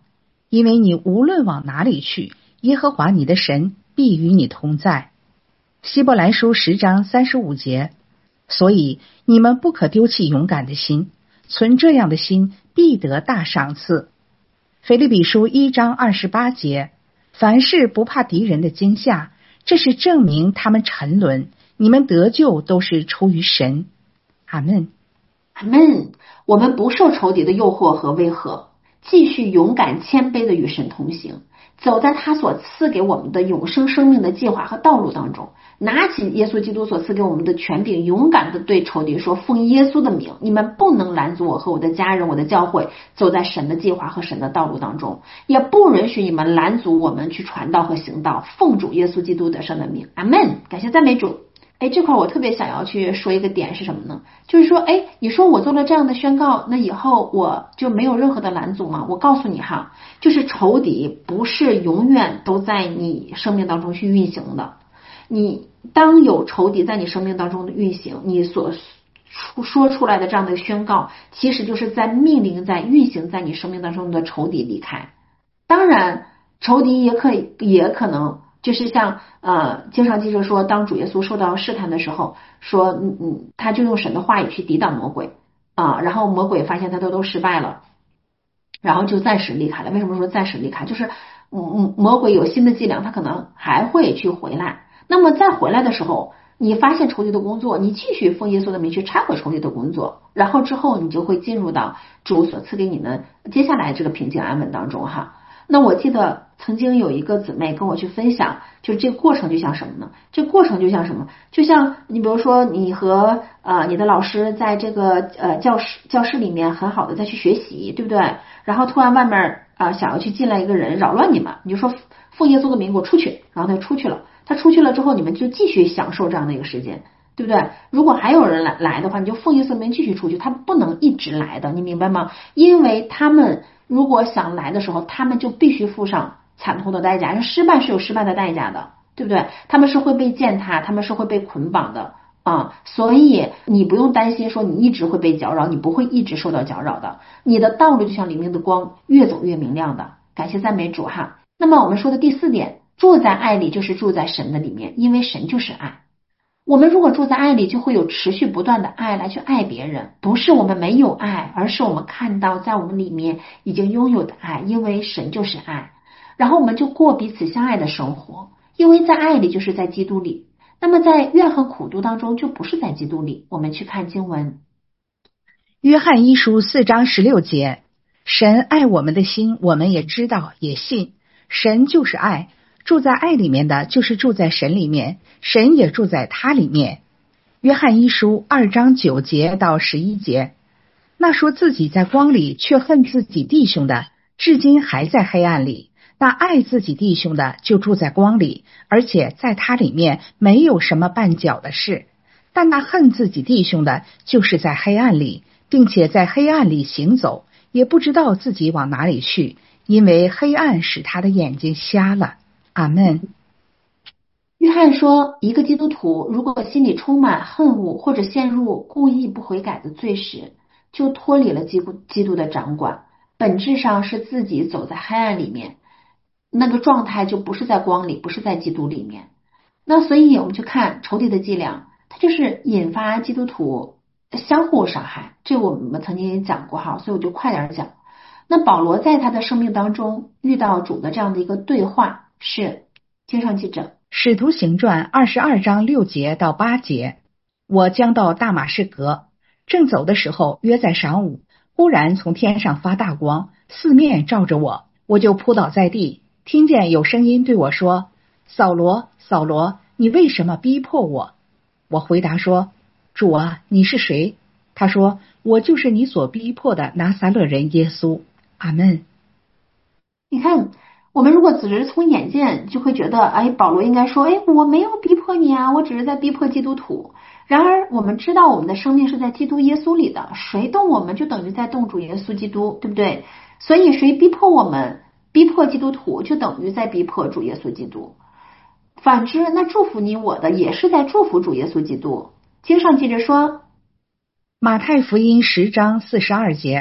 因为你无论往哪里去，耶和华你的神必与你同在。希伯来书10章35节。所以你们不可丢弃勇敢的心，存这样的心必得大赏赐。腓立比书1章28节。凡事不怕敌人的惊吓，这是证明他们沉沦，你们得救都是出于神。阿们。 阿们。我们不受仇敌的诱惑和威吓，继续勇敢谦卑的与神同行，走在他所赐给我们的永生生命的计划和道路当中，拿起耶稣基督所赐给我们的权柄，勇敢的对仇敌说，奉耶稣的名，你们不能拦阻我和我的家人，我的教会走在神的计划和神的道路当中，也不允许你们拦阻我们去传道和行道，奉主耶稣基督得胜的名。阿们。感谢赞美主。这块我特别想要去说一个点是什么呢？就是说你说我做了这样的宣告，那以后我就没有任何的拦阻吗？我告诉你哈，就是仇敌不是永远都在你生命当中去运行的。你当有仇敌在你生命当中的运行，你所说出来的这样的宣告，其实就是在命令在运行在你生命当中的仇敌离开。当然仇敌也可能就是像经上记着说，当主耶稣受到试探的时候，说他就用神的话语去抵挡魔鬼然后魔鬼发现他都失败了，然后就暂时离开了。为什么说暂时离开？就是魔鬼有新的伎俩，他可能还会去回来。那么再回来的时候，你发现仇敌的工作，你继续奉耶稣的名去拆毁仇敌的工作，然后之后你就会进入到主所赐给你的接下来这个平静安稳当中哈。那我记得曾经有一个姊妹跟我去分享，就是这个过程就像什么呢？这个过程就像什么？就像你比如说你和你的老师在这个教室里面很好的再去学习，对不对？然后突然外面想要去进来一个人扰乱你们，你就说奉耶稣的名给我出去，然后他就出去了。他出去了之后，你们就继续享受这样的一个时间，对不对？如果还有人来的话，你就奉耶稣的名继续出去，他不能一直来的，你明白吗？因为他们如果想来的时候，他们就必须付上惨痛的代价，失败是有失败的代价的，对不对？他们是会被践踏，他们是会被捆绑的所以你不用担心说你一直会被搅扰，你不会一直受到搅扰的，你的道路就像黎明的光，越走越明亮的。感谢赞美主哈。那么我们说的第4点，住在爱里就是住在神的里面，因为神就是爱。我们如果住在爱里，就会有持续不断的爱来去爱别人，不是我们没有爱，而是我们看到在我们里面已经拥有的爱，因为神就是爱。然后我们就过彼此相爱的生活，因为在爱里就是在基督里。那么在怨恨苦毒当中就不是在基督里。我们去看经文， 约翰一书4章16节。神爱我们的心，我们也知道也信，神就是爱，住在爱里面的就是住在神里面，神也住在他里面。约翰一书2章9节到11节。那说自己在光里却恨自己弟兄的，至今还在黑暗里，那爱自己弟兄的就住在光里，而且在他里面没有什么绊脚的事。但那恨自己弟兄的，就是在黑暗里，并且在黑暗里行走，也不知道自己往哪里去，因为黑暗使他的眼睛瞎了。阿们。 约翰说，一个基督徒如果心里充满恨恶，或者陷入故意不悔改的罪时，就脱离了基督的掌管，本质上是自己走在黑暗里面，那个状态就不是在光里，不是在基督里面。那所以我们去看仇敌的伎俩，它就是引发基督徒相互伤害，这我们曾经也讲过哈，所以我就快点讲。那保罗在他的生命当中遇到主的这样的一个对话是经上记着使徒行传22章6节到8节。我将到大马士革，正走的时候，约在晌午，忽然从天上发大光，四面照着我，我就扑倒在地，听见有声音对我说，扫罗，扫罗，你为什么逼迫我？我回答说，主啊，你是谁？他说，我就是你所逼迫的拿撒勒人耶稣。阿们。 你看，我们如果只是从眼见，就会觉得保罗应该说，我没有逼迫你啊，我只是在逼迫基督徒。然而我们知道我们的生命是在基督耶稣里的，谁动我们就等于在动主耶稣基督，对不对？所以谁逼迫我们，逼迫基督徒，就等于在逼迫主耶稣基督。反之，那祝福你我的也是在祝福主耶稣基督。经上记着说， 马太福音10章42节，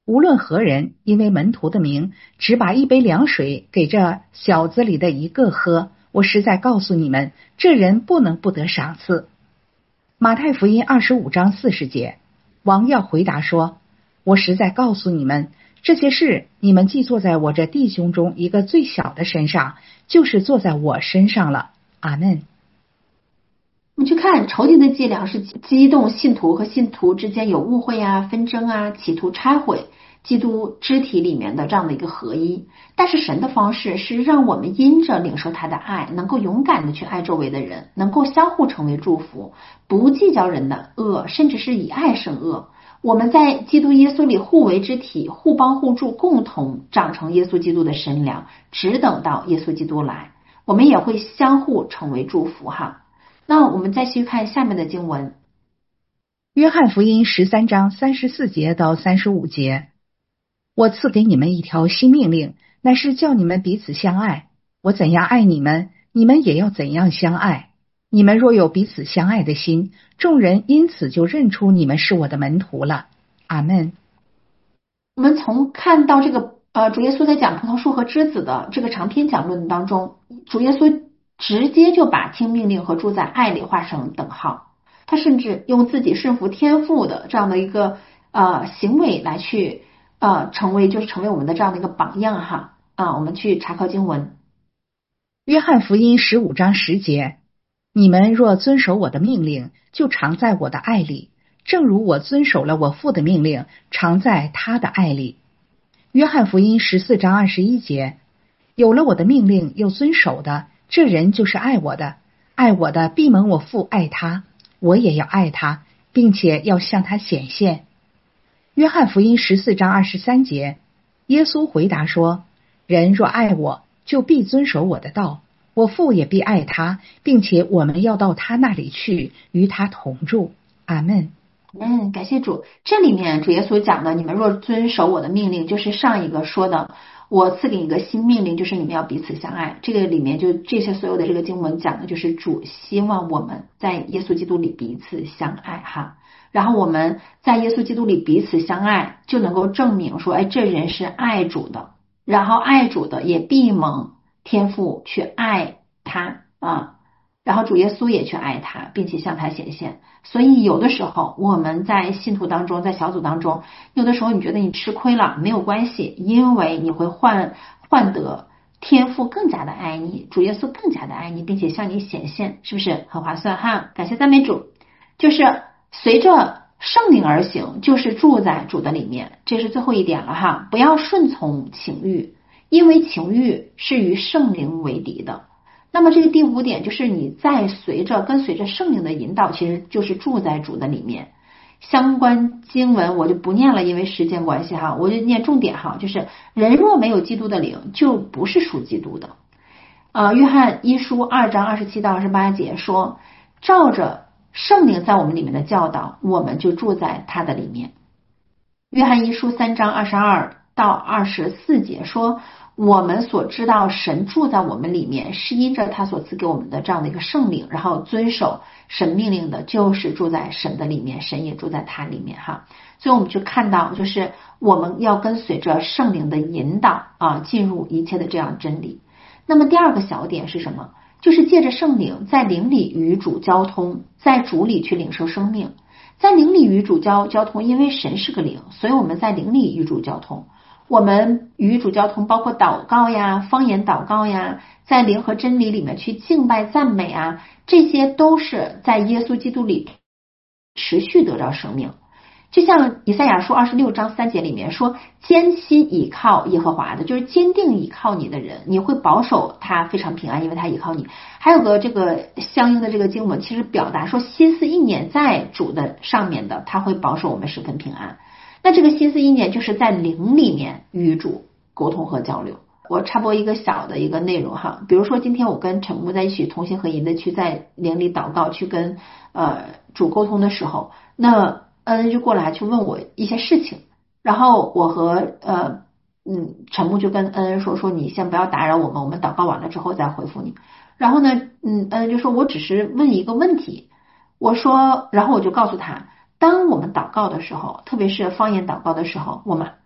无论何人因为门徒的名只把一杯凉水给这小子里的一个喝，我实在告诉你们，这人不能不得赏赐。马太福音25章40节，王要回答说，我实在告诉你们，这些事你们既做在我这弟兄中一个最小的身上，就是做在我身上了。阿们。 我们去看仇敌的伎俩是激动信徒和信徒之间有误会啊、纷争啊，企图拆毁基督肢体里面的这样的一个合一。但是神的方式是让我们因着领受他的爱，能够勇敢的去爱周围的人，能够相互成为祝福，不计较人的恶，甚至是以爱胜恶。我们在基督耶稣里互为肢体，互帮互助，共同长成耶稣基督的身量，只等到耶稣基督来，我们也会相互成为祝福哈。那我们再去看下面的经文， 约翰福音13章34节到35节，我赐给你们一条新命令，乃是叫你们彼此相爱。我怎样爱你们，你们也要怎样相爱。你们若有彼此相爱的心，众人因此就认出你们是我的门徒了。阿们。 我们从看到这个主耶稣在讲葡萄树和枝子的这个长篇讲论当中，主耶稣直接就把听命令和住在爱里画成等号，他甚至用自己顺服天父的这样的一个行为来去成为我们的这样的一个榜样哈我们去查考经文， 约翰福音15章10节，你们若遵守我的命令，就常在我的爱里，正如我遵守了我父的命令，常在他的爱里。约翰福音14章21节，有了我的命令又遵守的，这人就是爱我的，爱我的必蒙我父爱他，我也要爱他，并且要向他显现。约翰福音14章23节，耶稣回答说，人若爱我，就必遵守我的道，我父也必爱他，并且我们要到他那里去，与他同住。阿们。 感谢主。这里面主耶稣讲的，你们若遵守我的命令，就是上一个说的，我赐给你一个新命令，就是你们要彼此相爱。这个里面就这些所有的这个经文讲的就是主希望我们在耶稣基督里彼此相爱哈。然后我们在耶稣基督里彼此相爱，就能够证明说，这人是爱主的，然后爱主的也必蒙天父去爱他然后主耶稣也去爱他，并且向他显现。所以有的时候我们在信徒当中，在小组当中，有的时候你觉得你吃亏了，没有关系，因为你会换得天父更加的爱你，主耶稣更加的爱你，并且向你显现，是不是很划算哈？感谢赞美主。就是随着圣灵而行，就是住在主的里面，这是最后一点了哈。不要顺从情欲，因为情欲是与圣灵为敌的。那么这个第5点就是你跟随着圣灵的引导，其实就是住在主的里面。相关经文我就不念了，因为时间关系哈，我就念重点哈，就是人若没有基督的灵，就不是属基督的。约翰一书2章27到28节说，照着圣灵在我们里面的教导，我们就住在他的里面。约翰一书3章22到24节说，我们所知道神住在我们里面，是因着他所赐给我们的这样的一个圣灵，然后遵守神命令的，就是住在神的里面，神也住在他里面哈。所以我们就看到，就是我们要跟随着圣灵的引导进入一切的这样真理。那么第2个小点是什么？就是借着圣灵在灵里与主交通，在主里去领受生命。在灵里与主交通，因为神是个灵，所以我们在灵里与主交通。我们与主交通包括祷告呀、方言祷告呀，在灵和真理里面去敬拜赞美这些都是在耶稣基督里持续得着生命。就像以赛亚书26章3节里面说，坚心倚靠耶和华的，就是坚定倚靠你的人，你会保守他非常平安，因为他倚靠你。还有个这个相应的这个经文，其实表达说心思意念在主的上面的，他会保守我们十分平安。那这个心思意念就是在灵里面与主沟通和交流。我插播一个小的一个内容哈，比如说今天我跟陈牧在一起同心合一的去在灵里祷告，去跟主沟通的时候，那恩就过来去问我一些事情，然后我和陈牧就跟恩说你先不要打扰我们祷告完了之后再回复你。然后呢恩就说我只是问一个问题，然后我就告诉他，当我们祷告的时候，特别是方言祷告的时候，我们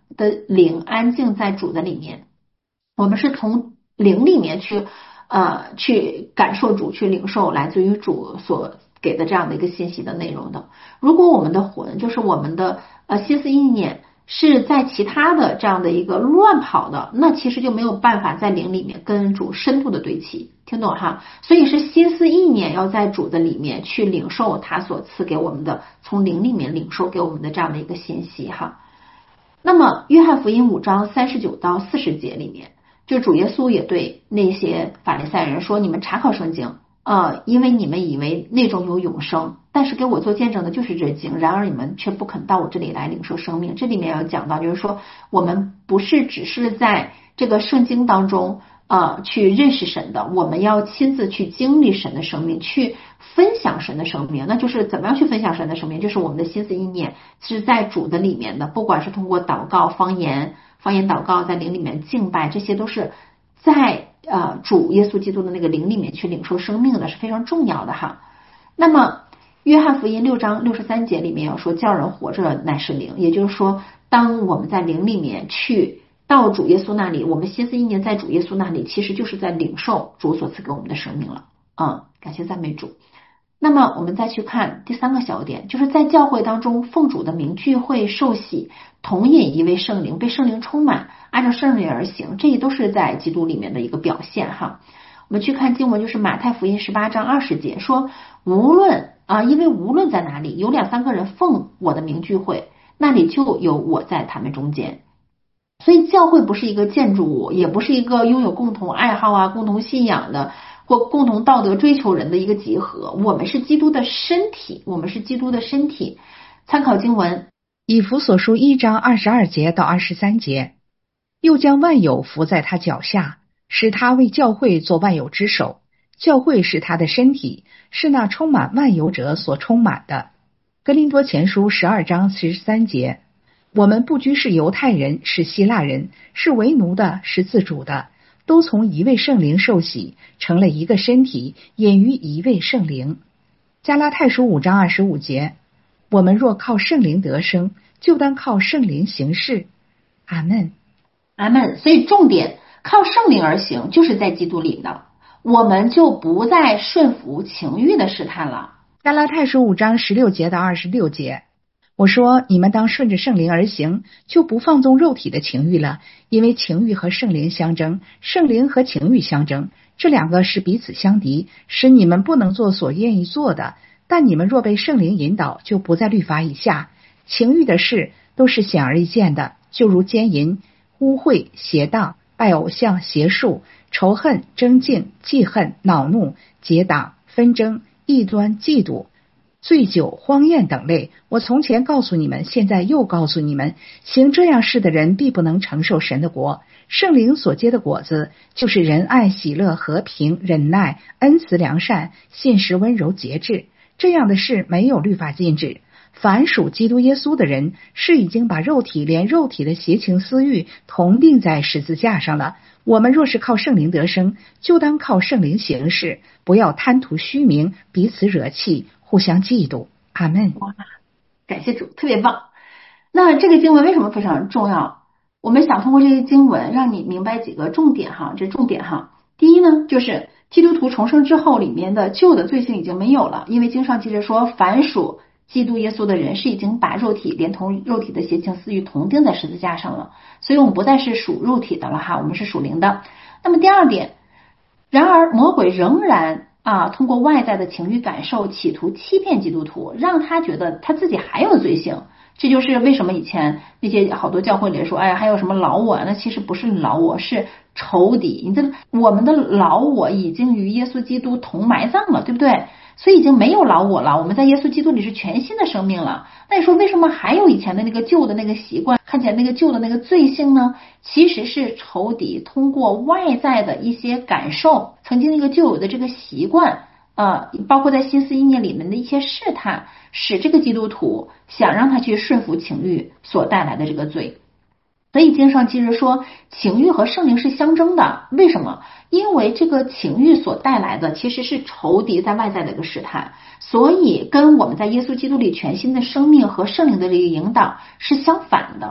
的灵安静在主的里面，我们是从灵里面去感受主，去领受来自于主所给的这样的一个信息的内容的。如果我们的魂就是我们的心思意念是在其他的这样的一个乱跑的，那其实就没有办法在灵里面跟主深度的对齐，听懂哈？所以是心思意念要在主的里面去领受他所赐给我们的，从灵里面领受给我们的这样的一个信息哈。那么约翰福音5章39到40节里面，就主耶稣也对那些法利赛人说，你们查考圣经因为你们以为那种有永生，但是给我做见证的就是这经，然而你们却不肯到我这里来领受生命。这里面要讲到就是说，我们不是只是在这个圣经当中去认识神的，我们要亲自去经历神的生命，去分享神的生命。那就是怎么样去分享神的生命，就是我们的心思意念是在主的里面的，不管是通过祷告、方言祷告，在灵里面敬拜，这些都是在主耶稣基督的那个灵里面去领受生命的，是非常重要的哈。那么约翰福音6章63节里面要说，叫人活着乃是灵，也就是说当我们在灵里面去到主耶稣那里，我们心思意念在主耶稣那里，其实就是在领受主所赐给我们的生命了。感谢赞美主。那么我们再去看第3个小点，就是在教会当中奉主的名聚会受洗，同饮一位圣灵，被圣灵充满，按照圣灵而行，这些都是在基督里面的一个表现哈。我们去看经文，就是马太福音18章20节说，因为无论在哪里有2、3个人奉我的名聚会，那里就有我在他们中间。所以教会不是一个建筑物，也不是一个拥有共同爱好共同信仰的或共同道德追求人的一个集合，我们是基督的身体，参考经文以弗所书1章22节到23节，又将万有伏在他脚下，使他为教会做万有之首。教会是他的身体，是那充满万有者所充满的。哥林多前书12章43节，我们不拘是犹太人，是希腊人，是为奴的，是自主的，都从一位圣灵受洗，成了一个身体，饮于一位圣灵。加拉太书5章25节，我们若靠圣灵得生，就当靠圣灵行事。阿们， 阿们。所以重点靠圣灵而行，就是在基督里的，我们就不再顺服情欲的试探了。 加拉太书5章16节到26节，我说你们当顺着圣灵而行，就不放纵肉体的情欲了，因为情欲和圣灵相争，圣灵和情欲相争，这2个是彼此相敌，使你们不能做所愿意做的。但你们若被圣灵引导，就不在律法以下。情欲的事都是显而易见的，就如奸淫、污秽、邪荡、拜偶像、邪术、仇恨、争竞、记恨、恼怒、结党、纷争、异端、嫉妒、醉酒、荒宴等类。我从前告诉你们，现在又告诉你们，行这样事的人必不能承受神的国。圣灵所结的果子，就是仁爱、喜乐、和平、忍耐、恩慈、良善、信实、温柔、节制。这样的事没有律法禁止。凡属基督耶稣的人，是已经把肉体连肉体的邪情私欲同钉在十字架上了。我们若是靠圣灵得生，就当靠圣灵行事，不要贪图虚名，彼此惹气，互相嫉妒。阿们。 感谢主，特别棒。那这个经文为什么非常重要？我们想通过这些经文让你明白几个重点哈，这重点哈。第一呢，就是基督徒重生之后里面的旧的罪性已经没有了，因为经上记着说，凡属基督耶稣的人是已经把肉体连同肉体的邪情私欲同钉在十字架上了，所以我们不再是属肉体的了哈，我们是属灵的。那么第二点，然而魔鬼仍然通过外在的情欲感受企图欺骗基督徒，让他觉得他自己还有罪性。这就是为什么以前那些好多教会里说，哎呀，还有什么老我，那其实不是老我，是仇敌。我们的老我已经与耶稣基督同埋葬了，对不对？所以已经没有老我了，我们在耶稣基督里是全新的生命了。那你说为什么还有以前的那个旧的那个习惯，看起来那个旧的那个罪性呢？其实是仇敌通过外在的一些感受，曾经那个旧有的这个习惯包括在心思意念里面的一些试探，使这个基督徒想让他去顺服情欲所带来的这个罪。所以经上其实说情欲和圣灵是相争的，为什么？因为这个情欲所带来的其实是仇敌在外在的一个试探，所以跟我们在耶稣基督里全新的生命和圣灵的这个引导是相反的。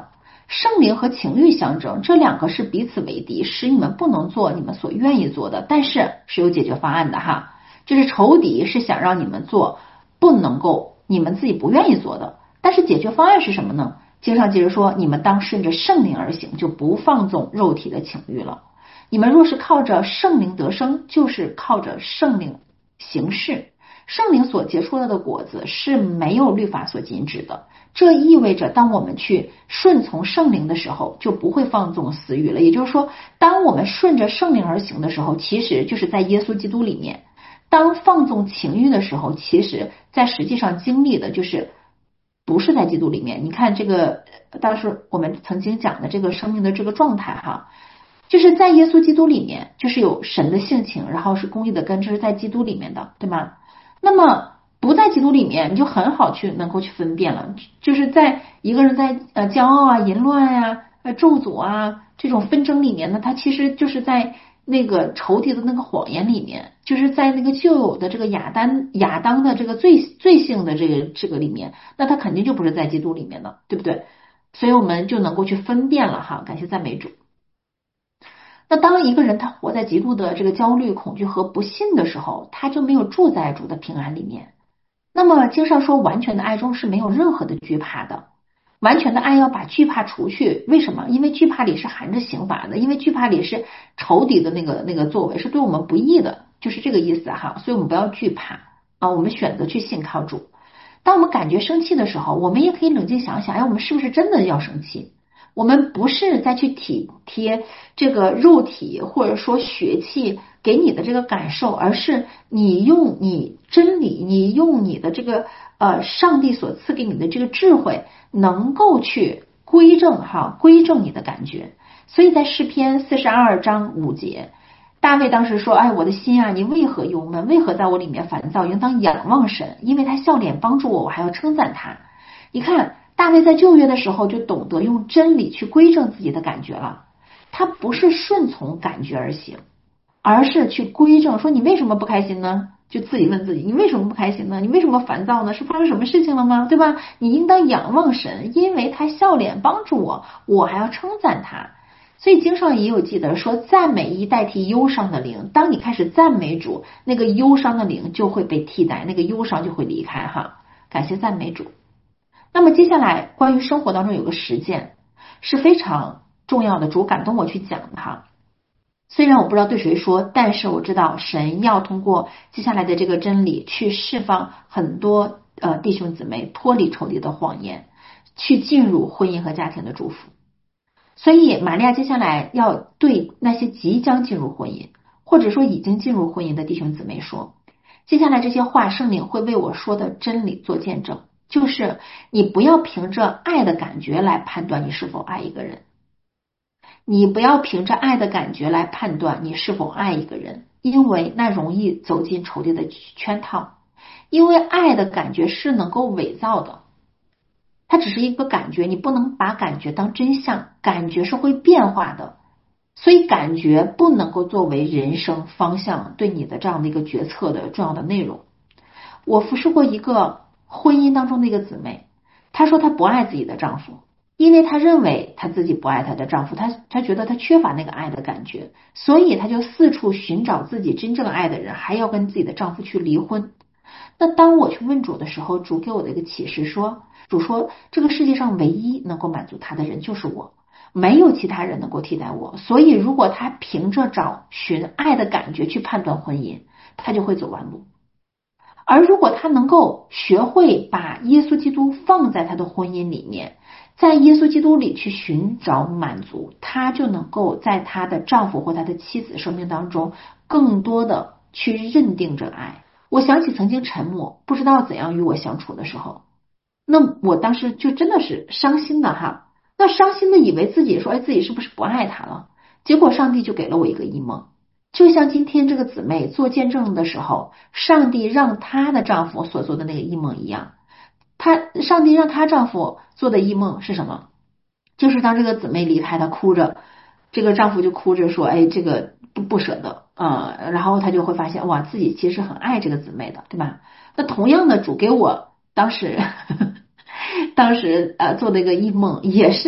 圣灵和情欲相争，这两个是彼此为敌，使你们不能做你们所愿意做的，但是是有解决方案的哈。就是仇敌是想让你们做不能够你们自己不愿意做的，但是解决方案是什么呢？经上接着说，你们当顺着圣灵而行，就不放纵肉体的情欲了。你们若是靠着圣灵得生，就是靠着圣灵行事。圣灵所结出来的果子是没有律法所禁止的，这意味着当我们去顺从圣灵的时候，就不会放纵私欲了。也就是说，当我们顺着圣灵而行的时候，其实就是在耶稣基督里面。当放纵情欲的时候，其实在实际上经历的就是不是在基督里面。你看这个当时我们曾经讲的这个生命的这个状态哈，就是在耶稣基督里面就是有神的性情，然后是公义的根，这是在基督里面的，对吗？那么不在基督里面，你就很好能够去分辨了，就是在一个人在骄傲啊、淫乱啊、咒诅啊这种纷争里面呢，他其实就是在那个仇敌的那个谎言里面，就是在那个旧有的这个亚当的这个罪性的这个里面，那他肯定就不是在基督里面的，对不对？所以我们就能够去分辨了哈，感谢赞美主。那当一个人他活在极度的这个焦虑、恐惧和不信的时候，他就没有住在主的平安里面。那么经上说，完全的爱中是没有任何的惧怕的。完全的爱要把惧怕除去，为什么？因为惧怕里是含着刑罚的，因为惧怕里是仇敌的那个作为，是对我们不义的，就是这个意思哈。所以我们不要惧怕啊，我们选择去信靠主。当我们感觉生气的时候，我们也可以冷静想想，哎，我们是不是真的要生气？我们不是再去体贴这个肉体或者说血气给你的这个感受，而是你用你真理，你用你的这个上帝所赐给你的这个智慧，能够去归正你的感觉。所以在诗篇42章5节，大卫当时说，哎，我的心啊，你为何忧闷？为何在我里面烦躁？应当仰望神，因为他笑脸帮助我，我还要称赞他。你看大卫在旧约的时候就懂得用真理去归正自己的感觉了，他不是顺从感觉而行，而是去归正，说你为什么不开心呢？就自己问自己，你为什么不开心呢？你为什么烦躁呢？是发生什么事情了吗？对吧？你应当仰望神，因为他笑脸帮助我，我还要称赞他。所以经上也有记得说，赞美一代替忧伤的灵，当你开始赞美主，那个忧伤的灵就会被替代，那个忧伤就会离开哈。感谢赞美主。那么接下来关于生活当中有个实践是非常重要的，主感动我去讲的哈。虽然我不知道对谁说，但是我知道神要通过接下来的这个真理去释放很多弟兄姊妹脱离仇敌的谎言，去进入婚姻和家庭的祝福。所以玛利亚接下来要对那些即将进入婚姻或者说已经进入婚姻的弟兄姊妹说，接下来这些话圣灵会为我说的真理做见证，就是你不要凭着爱的感觉来判断你是否爱一个人，你不要凭着爱的感觉来判断你是否爱一个人，因为那容易走进仇敌的圈套。因为爱的感觉是能够伪造的，它只是一个感觉，你不能把感觉当真相，感觉是会变化的，所以感觉不能够作为人生方向对你的这样的一个决策的重要的内容。我服侍过一个婚姻当中的一个姊妹，她说她不爱自己的丈夫，因为她认为她自己不爱她的丈夫，她觉得她缺乏那个爱的感觉，所以她就四处寻找自己真正爱的人，还要跟自己的丈夫去离婚。那当我去问主的时候，主给我的一个启示说，主说这个世界上唯一能够满足他的人就是我，没有其他人能够替代我，所以如果他凭着找寻爱的感觉去判断婚姻，他就会走弯路。而如果他能够学会把耶稣基督放在他的婚姻里面，在耶稣基督里去寻找满足，他就能够在他的丈夫或他的妻子生命当中更多的去认定这爱。我想起曾经沉默不知道怎样与我相处的时候，那我当时就真的是伤心的哈，那伤心的以为自己说，哎，自己是不是不爱他了？结果上帝就给了我一个异梦，就像今天这个姊妹做见证的时候，上帝让她的丈夫所做的那个异梦一样。上帝让她丈夫做的异梦是什么？就是当这个姊妹离开，她哭着，这个丈夫就哭着说，哎，这个不舍得然后他就会发现，哇，自己其实很爱这个姊妹的，对吧？那同样的，主给我当时做的一个异梦，也是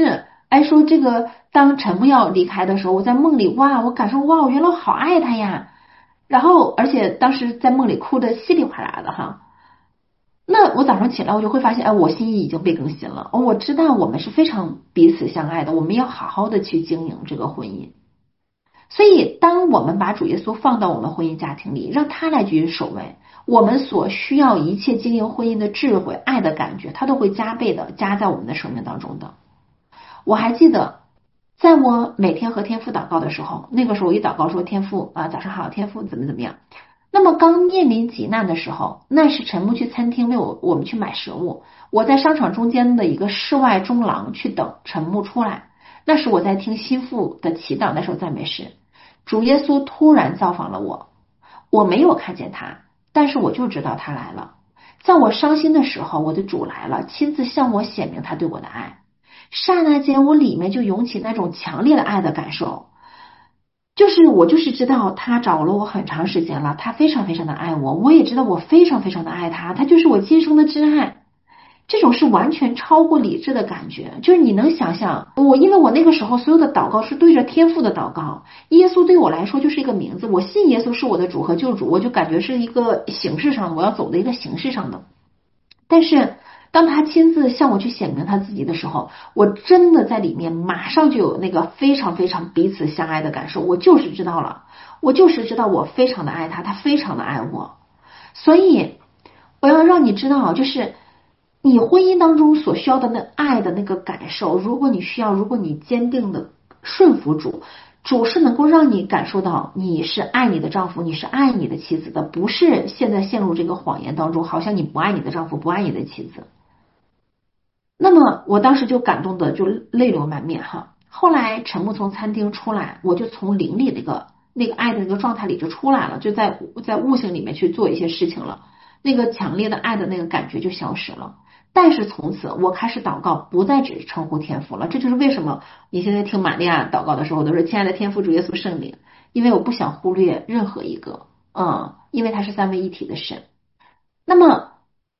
说这个当陈木要离开的时候，我在梦里我感受我原来好爱他呀，然后而且当时在梦里哭得稀里哗啦的哈。那我早上起来我就会发现，我心意已经被更新了，我知道我们是非常彼此相爱的，我们要好好的去经营这个婚姻。所以当我们把主耶稣放到我们婚姻家庭里，让他来居于首位，我们所需要一切经营婚姻的智慧、爱的感觉，他都会加倍的加在我们的生命当中的。我还记得在我每天和天父祷告的时候，那个时候我一祷告说天父早上好，天父怎么样。那么刚面临急难的时候，那是陈木去餐厅为我们去买食物，我在商场中间的一个室外中廊去等陈木出来。那时我在听心腹的祈祷，那时候赞美诗，主耶稣突然造访了我，我没有看见他，但是我就知道他来了。在我伤心的时候，我的主来了，亲自向我显明他对我的爱。刹那间我里面就涌起那种强烈的爱的感受，我就是知道他找了我很长时间了，他非常非常的爱我，我也知道我非常非常的爱他，他就是我今生的挚爱。这种是完全超过理智的感觉，就是你能想象因为我那个时候所有的祷告是对着天父的祷告，耶稣对我来说就是一个名字，我信耶稣是我的主和救主，我就感觉是一个形式上我要走的一个形式上的。但是当他亲自向我去显明他自己的时候，我真的在里面马上就有那个非常非常彼此相爱的感受，我就是知道了，我就是知道我非常的爱他，他非常的爱我。所以我要让你知道，就是你婚姻当中所需要的那爱的那个感受，如果你坚定的顺服主，主是能够让你感受到你是爱你的丈夫，你是爱你的妻子的，不是现在陷入这个谎言当中，好像你不爱你的丈夫，不爱你的妻子。那么我当时就感动的就泪流满面哈。后来陈木从餐厅出来，我就从灵里那个爱的那个状态里就出来了，就在悟性里面去做一些事情了，那个强烈的爱的那个感觉就消失了。但是从此我开始祷告，不再只称呼天父了。这就是为什么你现在听玛利亚祷告的时候都是亲爱的天父主耶稣圣灵，因为我不想忽略任何一个，因为他是三位一体的神。那么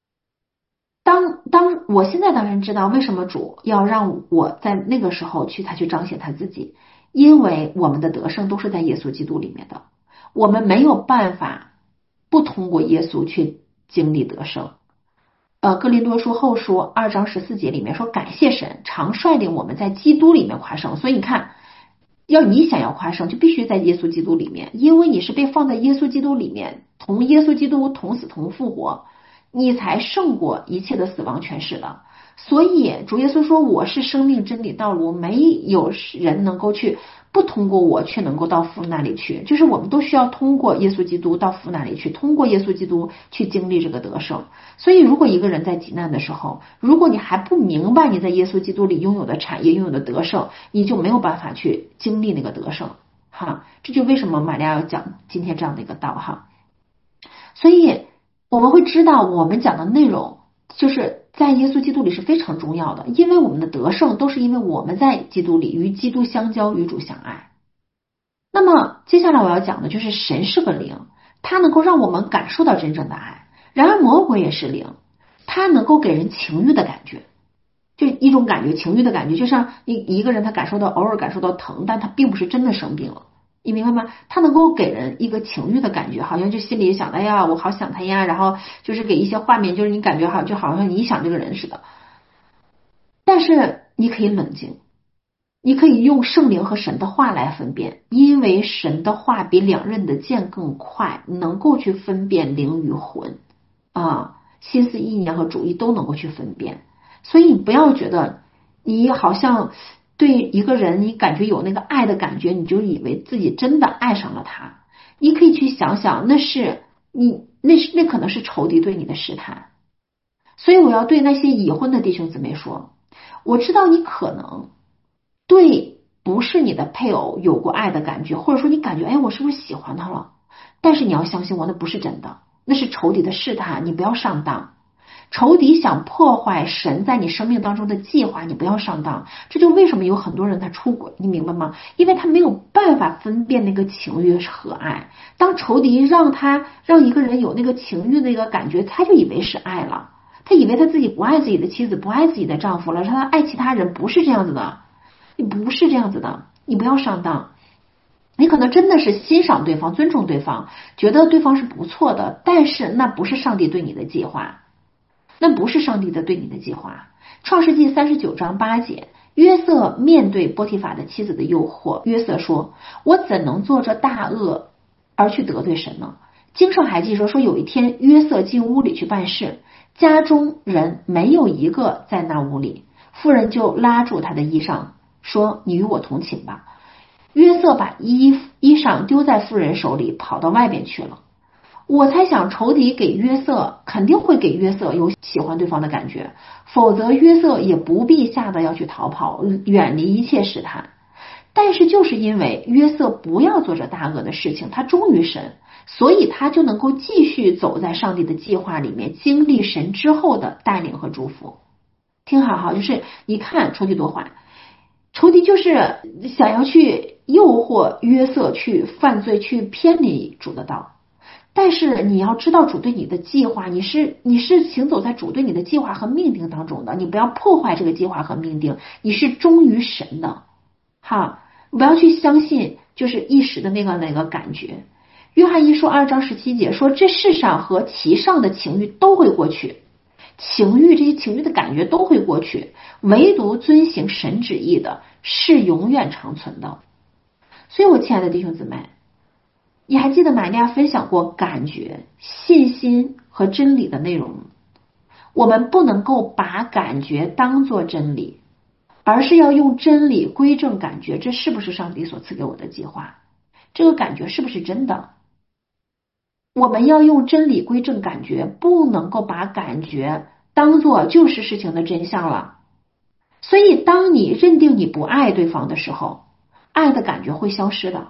当我现在当然知道为什么主要让我在那个时候他去彰显他自己，因为我们的得胜都是在耶稣基督里面的，我们没有办法不通过耶稣去经历得胜。哥林多书后书2章14节里面说，感谢神常率领我们在基督里面夸胜。所以你看，你想要夸胜，就必须在耶稣基督里面，因为你是被放在耶稣基督里面，同耶稣基督同死同复活，你才胜过一切的死亡权势的。所以主耶稣说，我是生命真理道路，没有人能够去不通过我却能够到父那里去，就是我们都需要通过耶稣基督到父那里去，通过耶稣基督去经历这个得胜。所以如果一个人在急难的时候，如果你还不明白你在耶稣基督里拥有的产业，拥有的得胜，你就没有办法去经历那个得胜哈。这就为什么玛利亚要讲今天这样的一个道哈。所以我们会知道我们讲的内容就是在耶稣基督里是非常重要的，因为我们的得胜都是因为我们在基督里与基督相交，与主相爱。那么接下来我要讲的就是神是个灵，它能够让我们感受到真正的爱。然而魔鬼也是灵，它能够给人情欲的感觉，就一种感觉，情欲的感觉，就像一个人他偶尔感受到疼，但他并不是真的生病了，你明白吗？他能够给人一个情欲的感觉，好像就心里想的呀，我好想他呀，然后就是给一些画面，就是你感觉就好像你想这个人似的。但是你可以冷静，你可以用圣灵和神的话来分辨，因为神的话比两刃的剑更快，能够去分辨灵与魂心思意念和主意都能够去分辨。所以你不要觉得你好像对一个人你感觉有那个爱的感觉，你就以为自己真的爱上了他。你可以去想想，那可能是仇敌对你的试探。所以我要对那些已婚的弟兄姊妹说，我知道你可能对不是你的配偶有过爱的感觉，或者说你感觉我是不是喜欢他了，但是你要相信我，那不是真的，那是仇敌的试探，你不要上当。仇敌想破坏神在你生命当中的计划，你不要上当。这就为什么有很多人他出轨，你明白吗？因为他没有办法分辨那个情欲和爱。当仇敌让一个人有那个情欲那个感觉，他就以为是爱了，他以为他自己不爱自己的妻子，不爱自己的丈夫了，他爱其他人，不是这样子的。 你不是这样子的，你不要上当。你可能真的是欣赏对方，尊重对方，觉得对方是不错的，但是那不是上帝对你的计划，那不是上帝的对你的计划。创世纪39章8节，约瑟面对波提法的妻子的诱惑，约瑟说，我怎能做这大恶而去得罪神呢？经上还记说有一天约瑟进屋里去办事，家中人没有一个在那屋里，妇人就拉住他的衣裳说，你与我同寝吧。约瑟把衣裳丢在妇人手里，跑到外边去了。我猜想仇敌给约瑟肯定会给约瑟有喜欢对方的感觉，否则约瑟也不必吓得要去逃跑，远离一切试探。但是就是因为约瑟不要做这大恶的事情，他忠于神，所以他就能够继续走在上帝的计划里面，经历神之后的带领和祝福。听好哈，就是你看仇敌多坏，仇敌就是想要去诱惑约瑟去犯罪，去偏离主的道。但是你要知道主对你的计划，你是行走在主对你的计划和命定当中的，你不要破坏这个计划和命定，你是忠于神的哈，不要去相信就是一时的那个感觉。约翰一书2章17节说，这世上和其上的情欲都会过去，情欲这些情欲的感觉都会过去，唯独遵行神旨意的是永远长存的。所以我亲爱的弟兄姊妹，你还记得玛利亚分享过感觉、信心和真理的内容？我们不能够把感觉当作真理，而是要用真理归正感觉，这是不是上帝所赐给我的计划？这个感觉是不是真的？我们要用真理归正感觉，不能够把感觉当作就是事情的真相了。所以当你认定你不爱对方的时候，爱的感觉会消失的。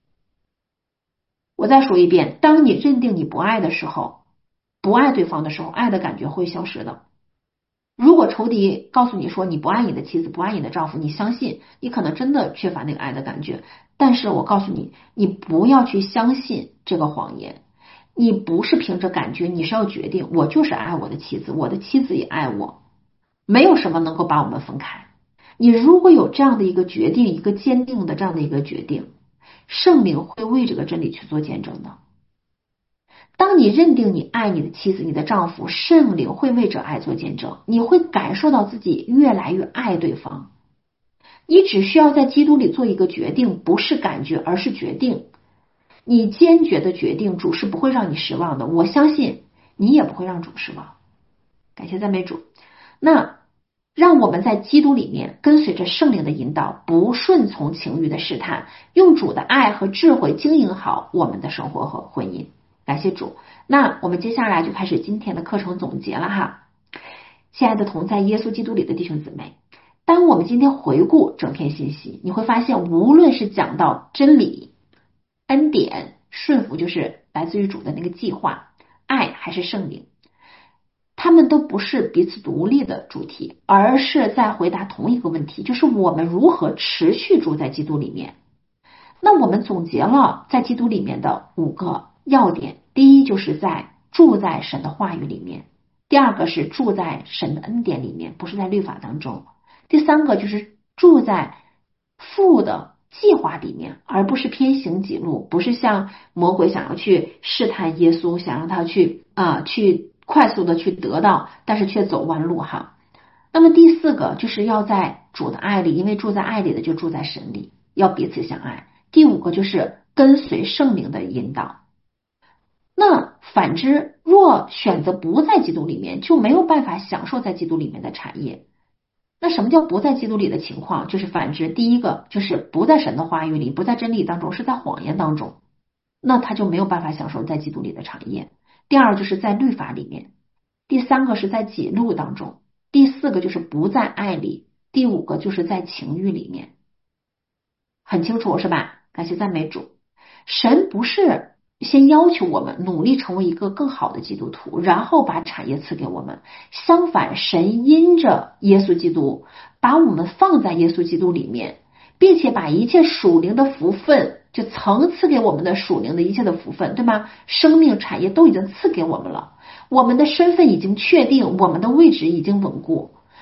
我再说一遍，当你认定你不爱的时候，不爱对方的时候，爱的感觉会消失的。如果仇敌告诉你说你不爱你的妻子，不爱你的丈夫，你相信，你可能真的缺乏那个爱的感觉。但是我告诉你，你不要去相信这个谎言。你不是凭着感觉，你是要决定，我就是爱我的妻子，我的妻子也爱我，没有什么能够把我们分开。你如果有这样的一个决定，一个坚定的这样的一个决定，圣灵会为这个真理去做见证的。当你认定你爱你的妻子，你的丈夫，圣灵会为这爱做见证，你会感受到自己越来越爱对方。你只需要在基督里做一个决定，不是感觉，而是决定。你坚决的决定，主是不会让你失望的，我相信你也不会让主失望。感谢赞美主。那让我们在基督里面跟随着圣灵的引导，不顺从情欲的试探，用主的爱和智慧经营好我们的生活和婚姻。感谢主。那我们接下来就开始今天的课程总结了哈。亲爱的同在耶稣基督里的弟兄姊妹，当我们今天回顾整篇信息，你会发现无论是讲到真理、恩典、顺服，就是来自于主的那个计划，爱还是圣灵，他们都不是彼此独立的主题，而是在回答同一个问题，就是我们如何持续住在基督里面。那我们总结了在基督里面的5个要点，第一就是住在神的话语里面，第二个是住在神的恩典里面，不是在律法当中，第三个就是住在父的计划里面，而不是偏行己路，不是像魔鬼想要去试探耶稣，想让他去快速的去得到，但是却走弯路哈。那么第四个就是要在主的爱里，因为住在爱里的就住在神里，要彼此相爱。第5个就是跟随圣灵的引导。那反之，若选择不在基督里面，就没有办法享受在基督里面的产业。那什么叫不在基督里的情况？就是反之，第一个就是不在神的话语里，不在真理当中，是在谎言当中，那他就没有办法享受在基督里的产业。第二就是在律法里面，第3个是在己路当中，第4个就是不在爱里，第5个就是在情欲里面。很清楚是吧？感谢赞美主。神不是先要求我们努力成为一个更好的基督徒，然后把产业赐给我们。相反，神因着耶稣基督把我们放在耶稣基督里面，并且把一切属灵的福分，就曾赐给我们的属灵的一切的福分，对吗？生命产业都已经赐给我们了，我们的身份已经确定，我们的位置已经稳固，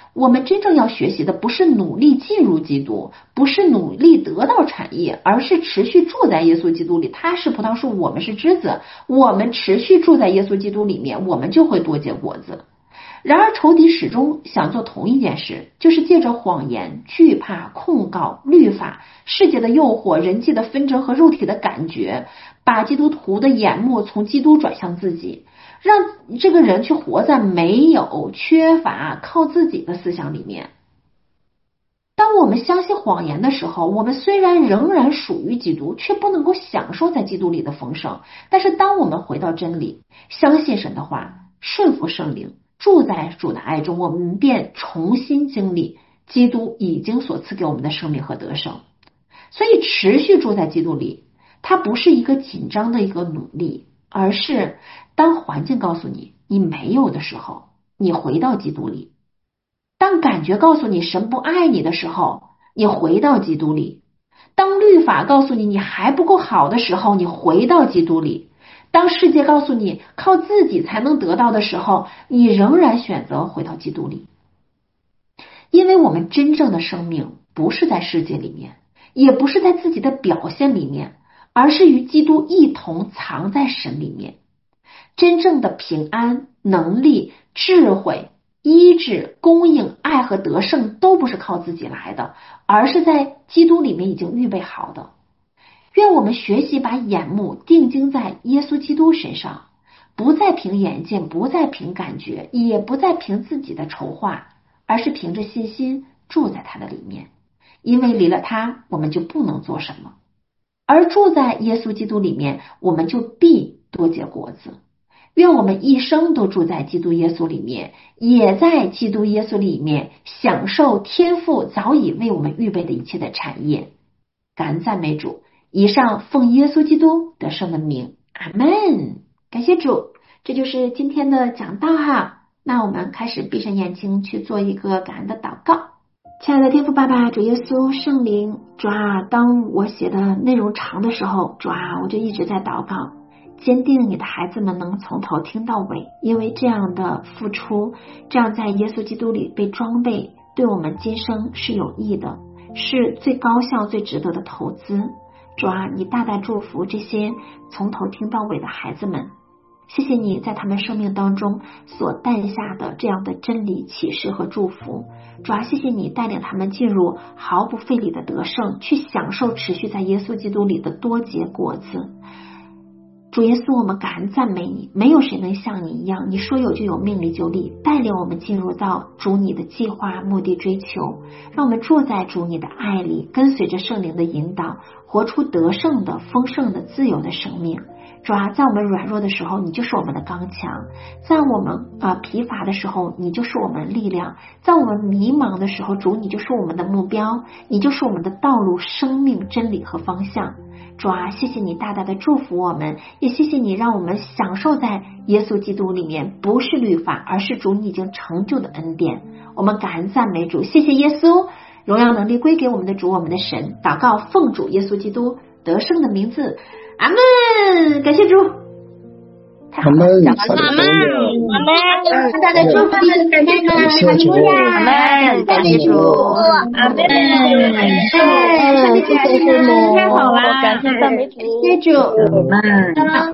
我们真正要学习的不是努力进入基督，不是努力得到产业，而是持续住在耶稣基督里。他是葡萄树，我们是枝子，我们持续住在耶稣基督里面，我们就会多结果子。然而仇敌始终想做同一件事，就是借着谎言、惧怕、控告、律法、世界的诱惑、人际的纷争和肉体的感觉，把基督徒的眼目从基督转向自己，让这个人去活在没有、缺乏、靠自己的思想里面。当我们相信谎言的时候，我们虽然仍然属于基督，却不能够享受在基督里的丰盛。但是当我们回到真理，相信神的话，顺服圣灵，住在主的爱中，我们便重新经历基督已经所赐给我们的生命和得胜。所以持续住在基督里，它不是一个紧张的一个努力，而是当环境告诉你你没有的时候，你回到基督里；当感觉告诉你神不爱你的时候，你回到基督里；当律法告诉你你还不够好的时候，你回到基督里；当世界告诉你靠自己才能得到的时候，你仍然选择回到基督里。因为我们真正的生命不是在世界里面，也不是在自己的表现里面，而是与基督一同藏在神里面。真正的平安、能力、智慧、医治、供应、爱和得胜都不是靠自己来的，而是在基督里面已经预备好的。愿我们学习把眼目定睛在耶稣基督身上，不再凭眼见，不再凭感觉，也不再凭自己的筹划，而是凭着信心住在他的里面。因为离了他，我们就不能做什么，而住在耶稣基督里面，我们就必多结果子。愿我们一生都住在基督耶稣里面，也在基督耶稣里面享受天父早已为我们预备的一切的产业。感恩赞美主。以上奉耶稣基督得胜的名，阿们。感谢主，这就是今天的讲道哈。那我们开始闭上眼睛去做一个感恩的祷告。亲爱的天父爸爸，主耶稣圣灵，主啊，当我写的内容长的时候，主啊，我就一直在祷告，坚定你的孩子们能从头听到尾，因为这样的付出，这样在耶稣基督里被装备，对我们今生是有益的，是最高效最值得的投资。主啊，你大大祝福这些从头听到尾的孩子们，谢谢你在他们生命当中所诞下的这样的真理启示和祝福。主啊，谢谢你带领他们进入毫不费力的得胜，去享受持续在耶稣基督里的多结果子。主耶稣，我们感恩赞美你，没有谁能像你一样，你说有就有，命里就立，带领我们进入到主你的计划目的追求，让我们住在主你的爱里，跟随着圣灵的引导，活出得胜的丰盛的自由的生命。主啊，在我们软弱的时候，你就是我们的刚强；在我们疲乏的时候，你就是我们的力量；在我们迷茫的时候，主你就是我们的目标，你就是我们的道路、生命、真理和方向。主啊，谢谢你大大的祝福我们，也谢谢你让我们享受在耶稣基督里面，不是律法，而是主你已经成就的恩典。我们感恩赞美主，谢谢耶稣，荣耀能力归给我们的主，我们的神。祷告奉主耶稣基督得胜的名字，阿们。感谢主，太好了，讲完了， 阿门，阿门， 大家的祝福，感谢主，哈利路亚， 阿门，感谢主，阿门， 上帝感谢主， 太好了，感谢赞美主， 感谢主， 阿门。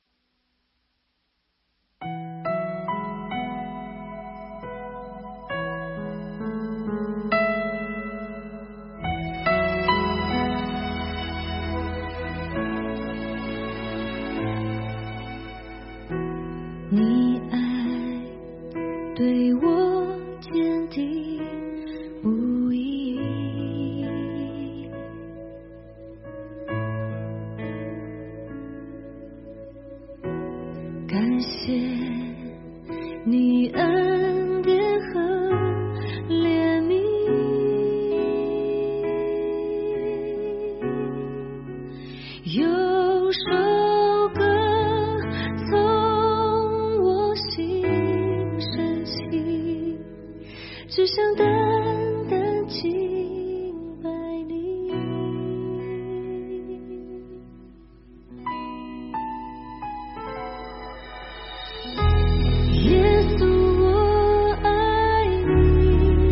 你爱对我坚定不移，感谢你恩典和怜悯，有首歌从我心升起，只想单单敬拜你。耶稣，我爱你，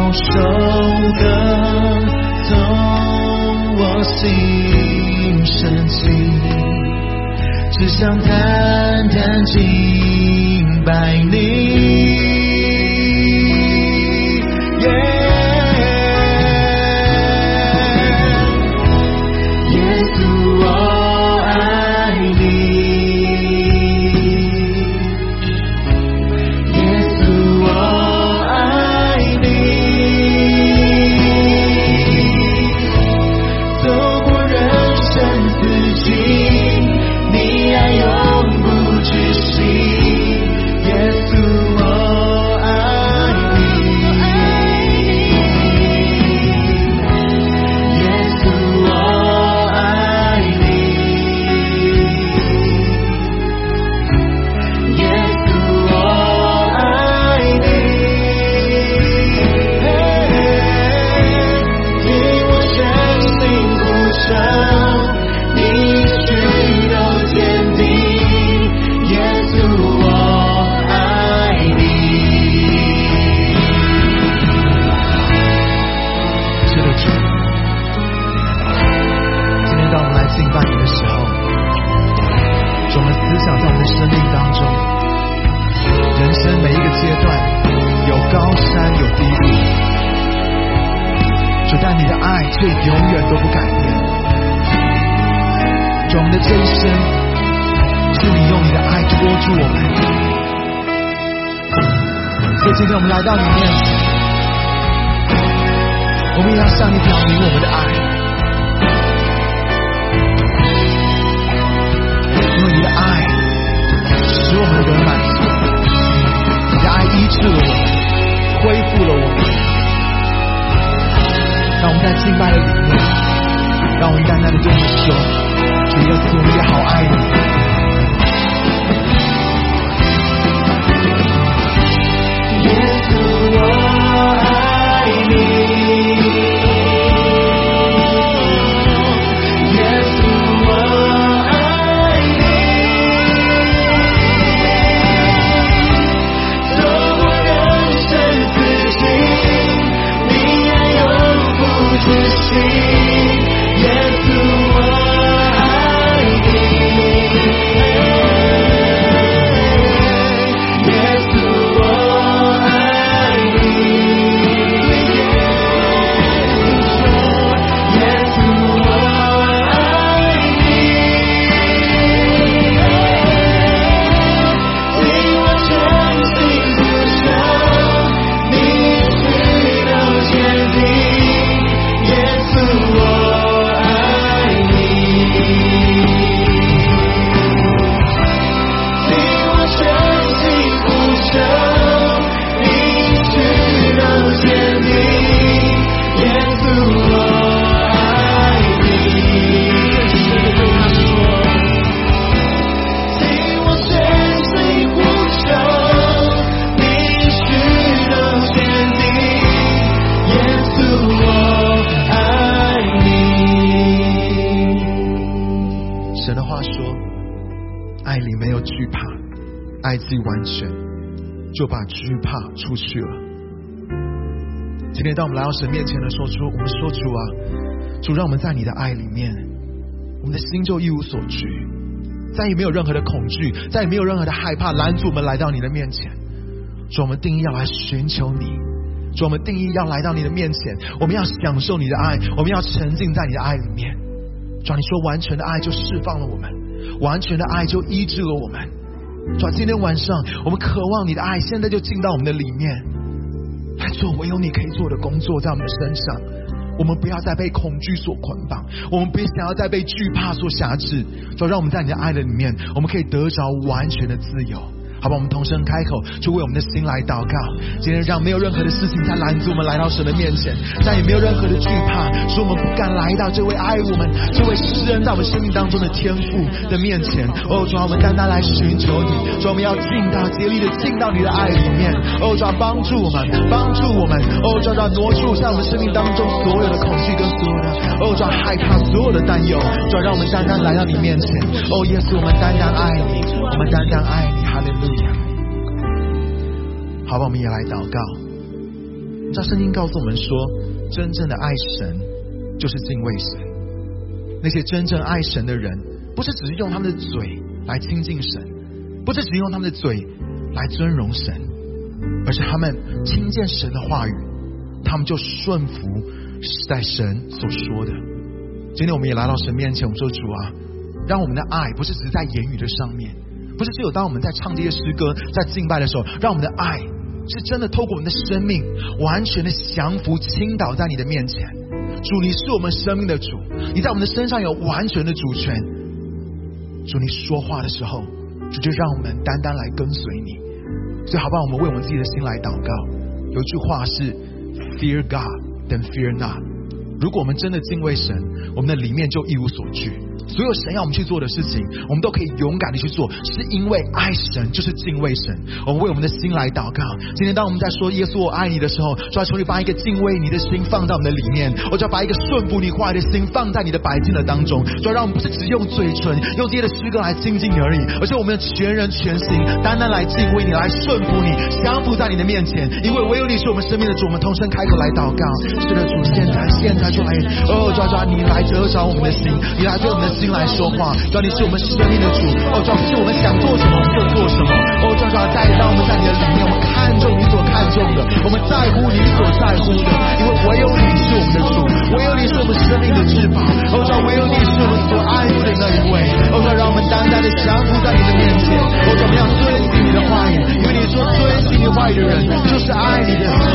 首歌从我心升起，只想单单敬拜你。耶稣我爱你，耶稣我爱你，走过人生四季，你爱永不止息。耶稣我爱你，耶稣我爱你，耶稣我爱你。听我深情呼求，你许都坚定。耶稣我爱你。是的，主，今天当我们来敬拜你的时候，主，我们思想在我们的生命当中，人生每一个阶段有高山有低谷，主，但你的爱却永远都不改变。主，我们的这一生是你用你的爱托住我们，所以今天我们来到你面前，我们也要向你表明我们的爱，因为你的爱使我们得满足，你的爱医治了我们，恢复了我们。让我们在敬拜的里面，让我们淡淡的对你说，主耶稣，我们也好爱你。耶稣我爱你，耶稣我爱你，走过人生四季，你爱永不止息。耶稣我爱你，耶稣我爱你，耶稣我爱你，听我全心呼求，你许都坚定。耶稣我爱你，听我全心呼求，你许都坚定。耶稣我爱你，听我全心呼求，你许都坚定。耶稣我爱你。神的话说，爱里没有惧怕，爱既完全，就把惧怕除去了。今天当我们来到神面前的时候，我们说，主啊，主，让我们在你的爱里面，我们的心就一无所惧，再也没有任何的恐惧，再也没有任何的害怕拦阻我们来到你的面前。主，我们定义要来寻求你，主，我们定义要来到你的面前，我们要享受你的爱，我们要沉浸在你的爱里面。主，你说完全的爱就释放了我们，完全的爱就医治了我们。主，今天晚上我们渴望你的爱现在就进到我们的里面，来做唯有你可以做的工作在我们的身上。我们不要再被恐惧所捆绑，我们不想要再被惧怕所辖制。主，让我们在你的爱的里面，我们可以得着完全的自由。好吧，我们同声开口，就为我们的心来祷告。今天让没有任何的事情再拦阻我们来到神的面前，再也没有任何的惧怕，使我们不敢来到这位爱我们、这位施恩在我们生命当中的天父的面前。哦，主啊，我们单单来寻求你，主啊，我们要竭力的进到你的爱里面。哦，主啊，帮助我们，帮助我们。哦，主啊，挪出在我们生命当中所有的恐惧跟所有的哦，主啊，害怕所有的担忧。主啊，让我们单单来到你面前。哦，耶稣，我们单单爱你，我们单单爱你。哈利路亚。好吧，我们也来祷告。 你知道圣经告诉我们说，真正的爱神就是敬畏神。那些真正爱神的人，不是只是用他们的嘴来亲近神，不是只用他们的嘴来尊荣神，而是他们听见神的话语，他们就顺服在神所说的。今天我们也来到神面前，我们说主啊，让我们的爱不是只是在言语的上面，不是只有当我们在唱这些诗歌在敬拜的时候，让我们的爱是真的透过我们的生命完全的降服倾倒在你的面前。主，你是我们生命的主，你在我们的身上有完全的主权。主，你说话的时候，主就让我们单单来跟随你。所以好不好，我们为我们自己的心来祷告。有一句话是 Fear God then fear not。 如果我们真的敬畏神，我们的里面就一无所惧，所有神要我们去做的事情，我们都可以勇敢的去做，是因为爱神就是敬畏神。我们为我们的心来祷告。今天当我们在说耶稣我爱你的时候，就要求你把一个敬畏你的心放在我们的里面，我就要把一个顺服你话语的心放在你的百姓的当中，就要让我们不是只用嘴唇用这些的诗歌来亲近你而已，而是我们的全人全心单单来敬畏你，来顺服你，降服在你的面前。因为唯有你是我们生命的主。我们同声开口来祷告。是的主，现在就来抓你来得着我们的心，你来对我们的心来说话。主，你是我们生命的主。主，不是我们想做什么我们就做什么。主，再让我们在你的里面，我们看重你所看重的，我们在乎你所在乎的，因为唯有你是我们的主，唯有你是我们生命的至宝。主，唯有你是我们所爱慕的那一位。主，让我们单单的降服在你的面前。主，我们要遵行你的话语，因为你说遵行你话语的人就是爱你的。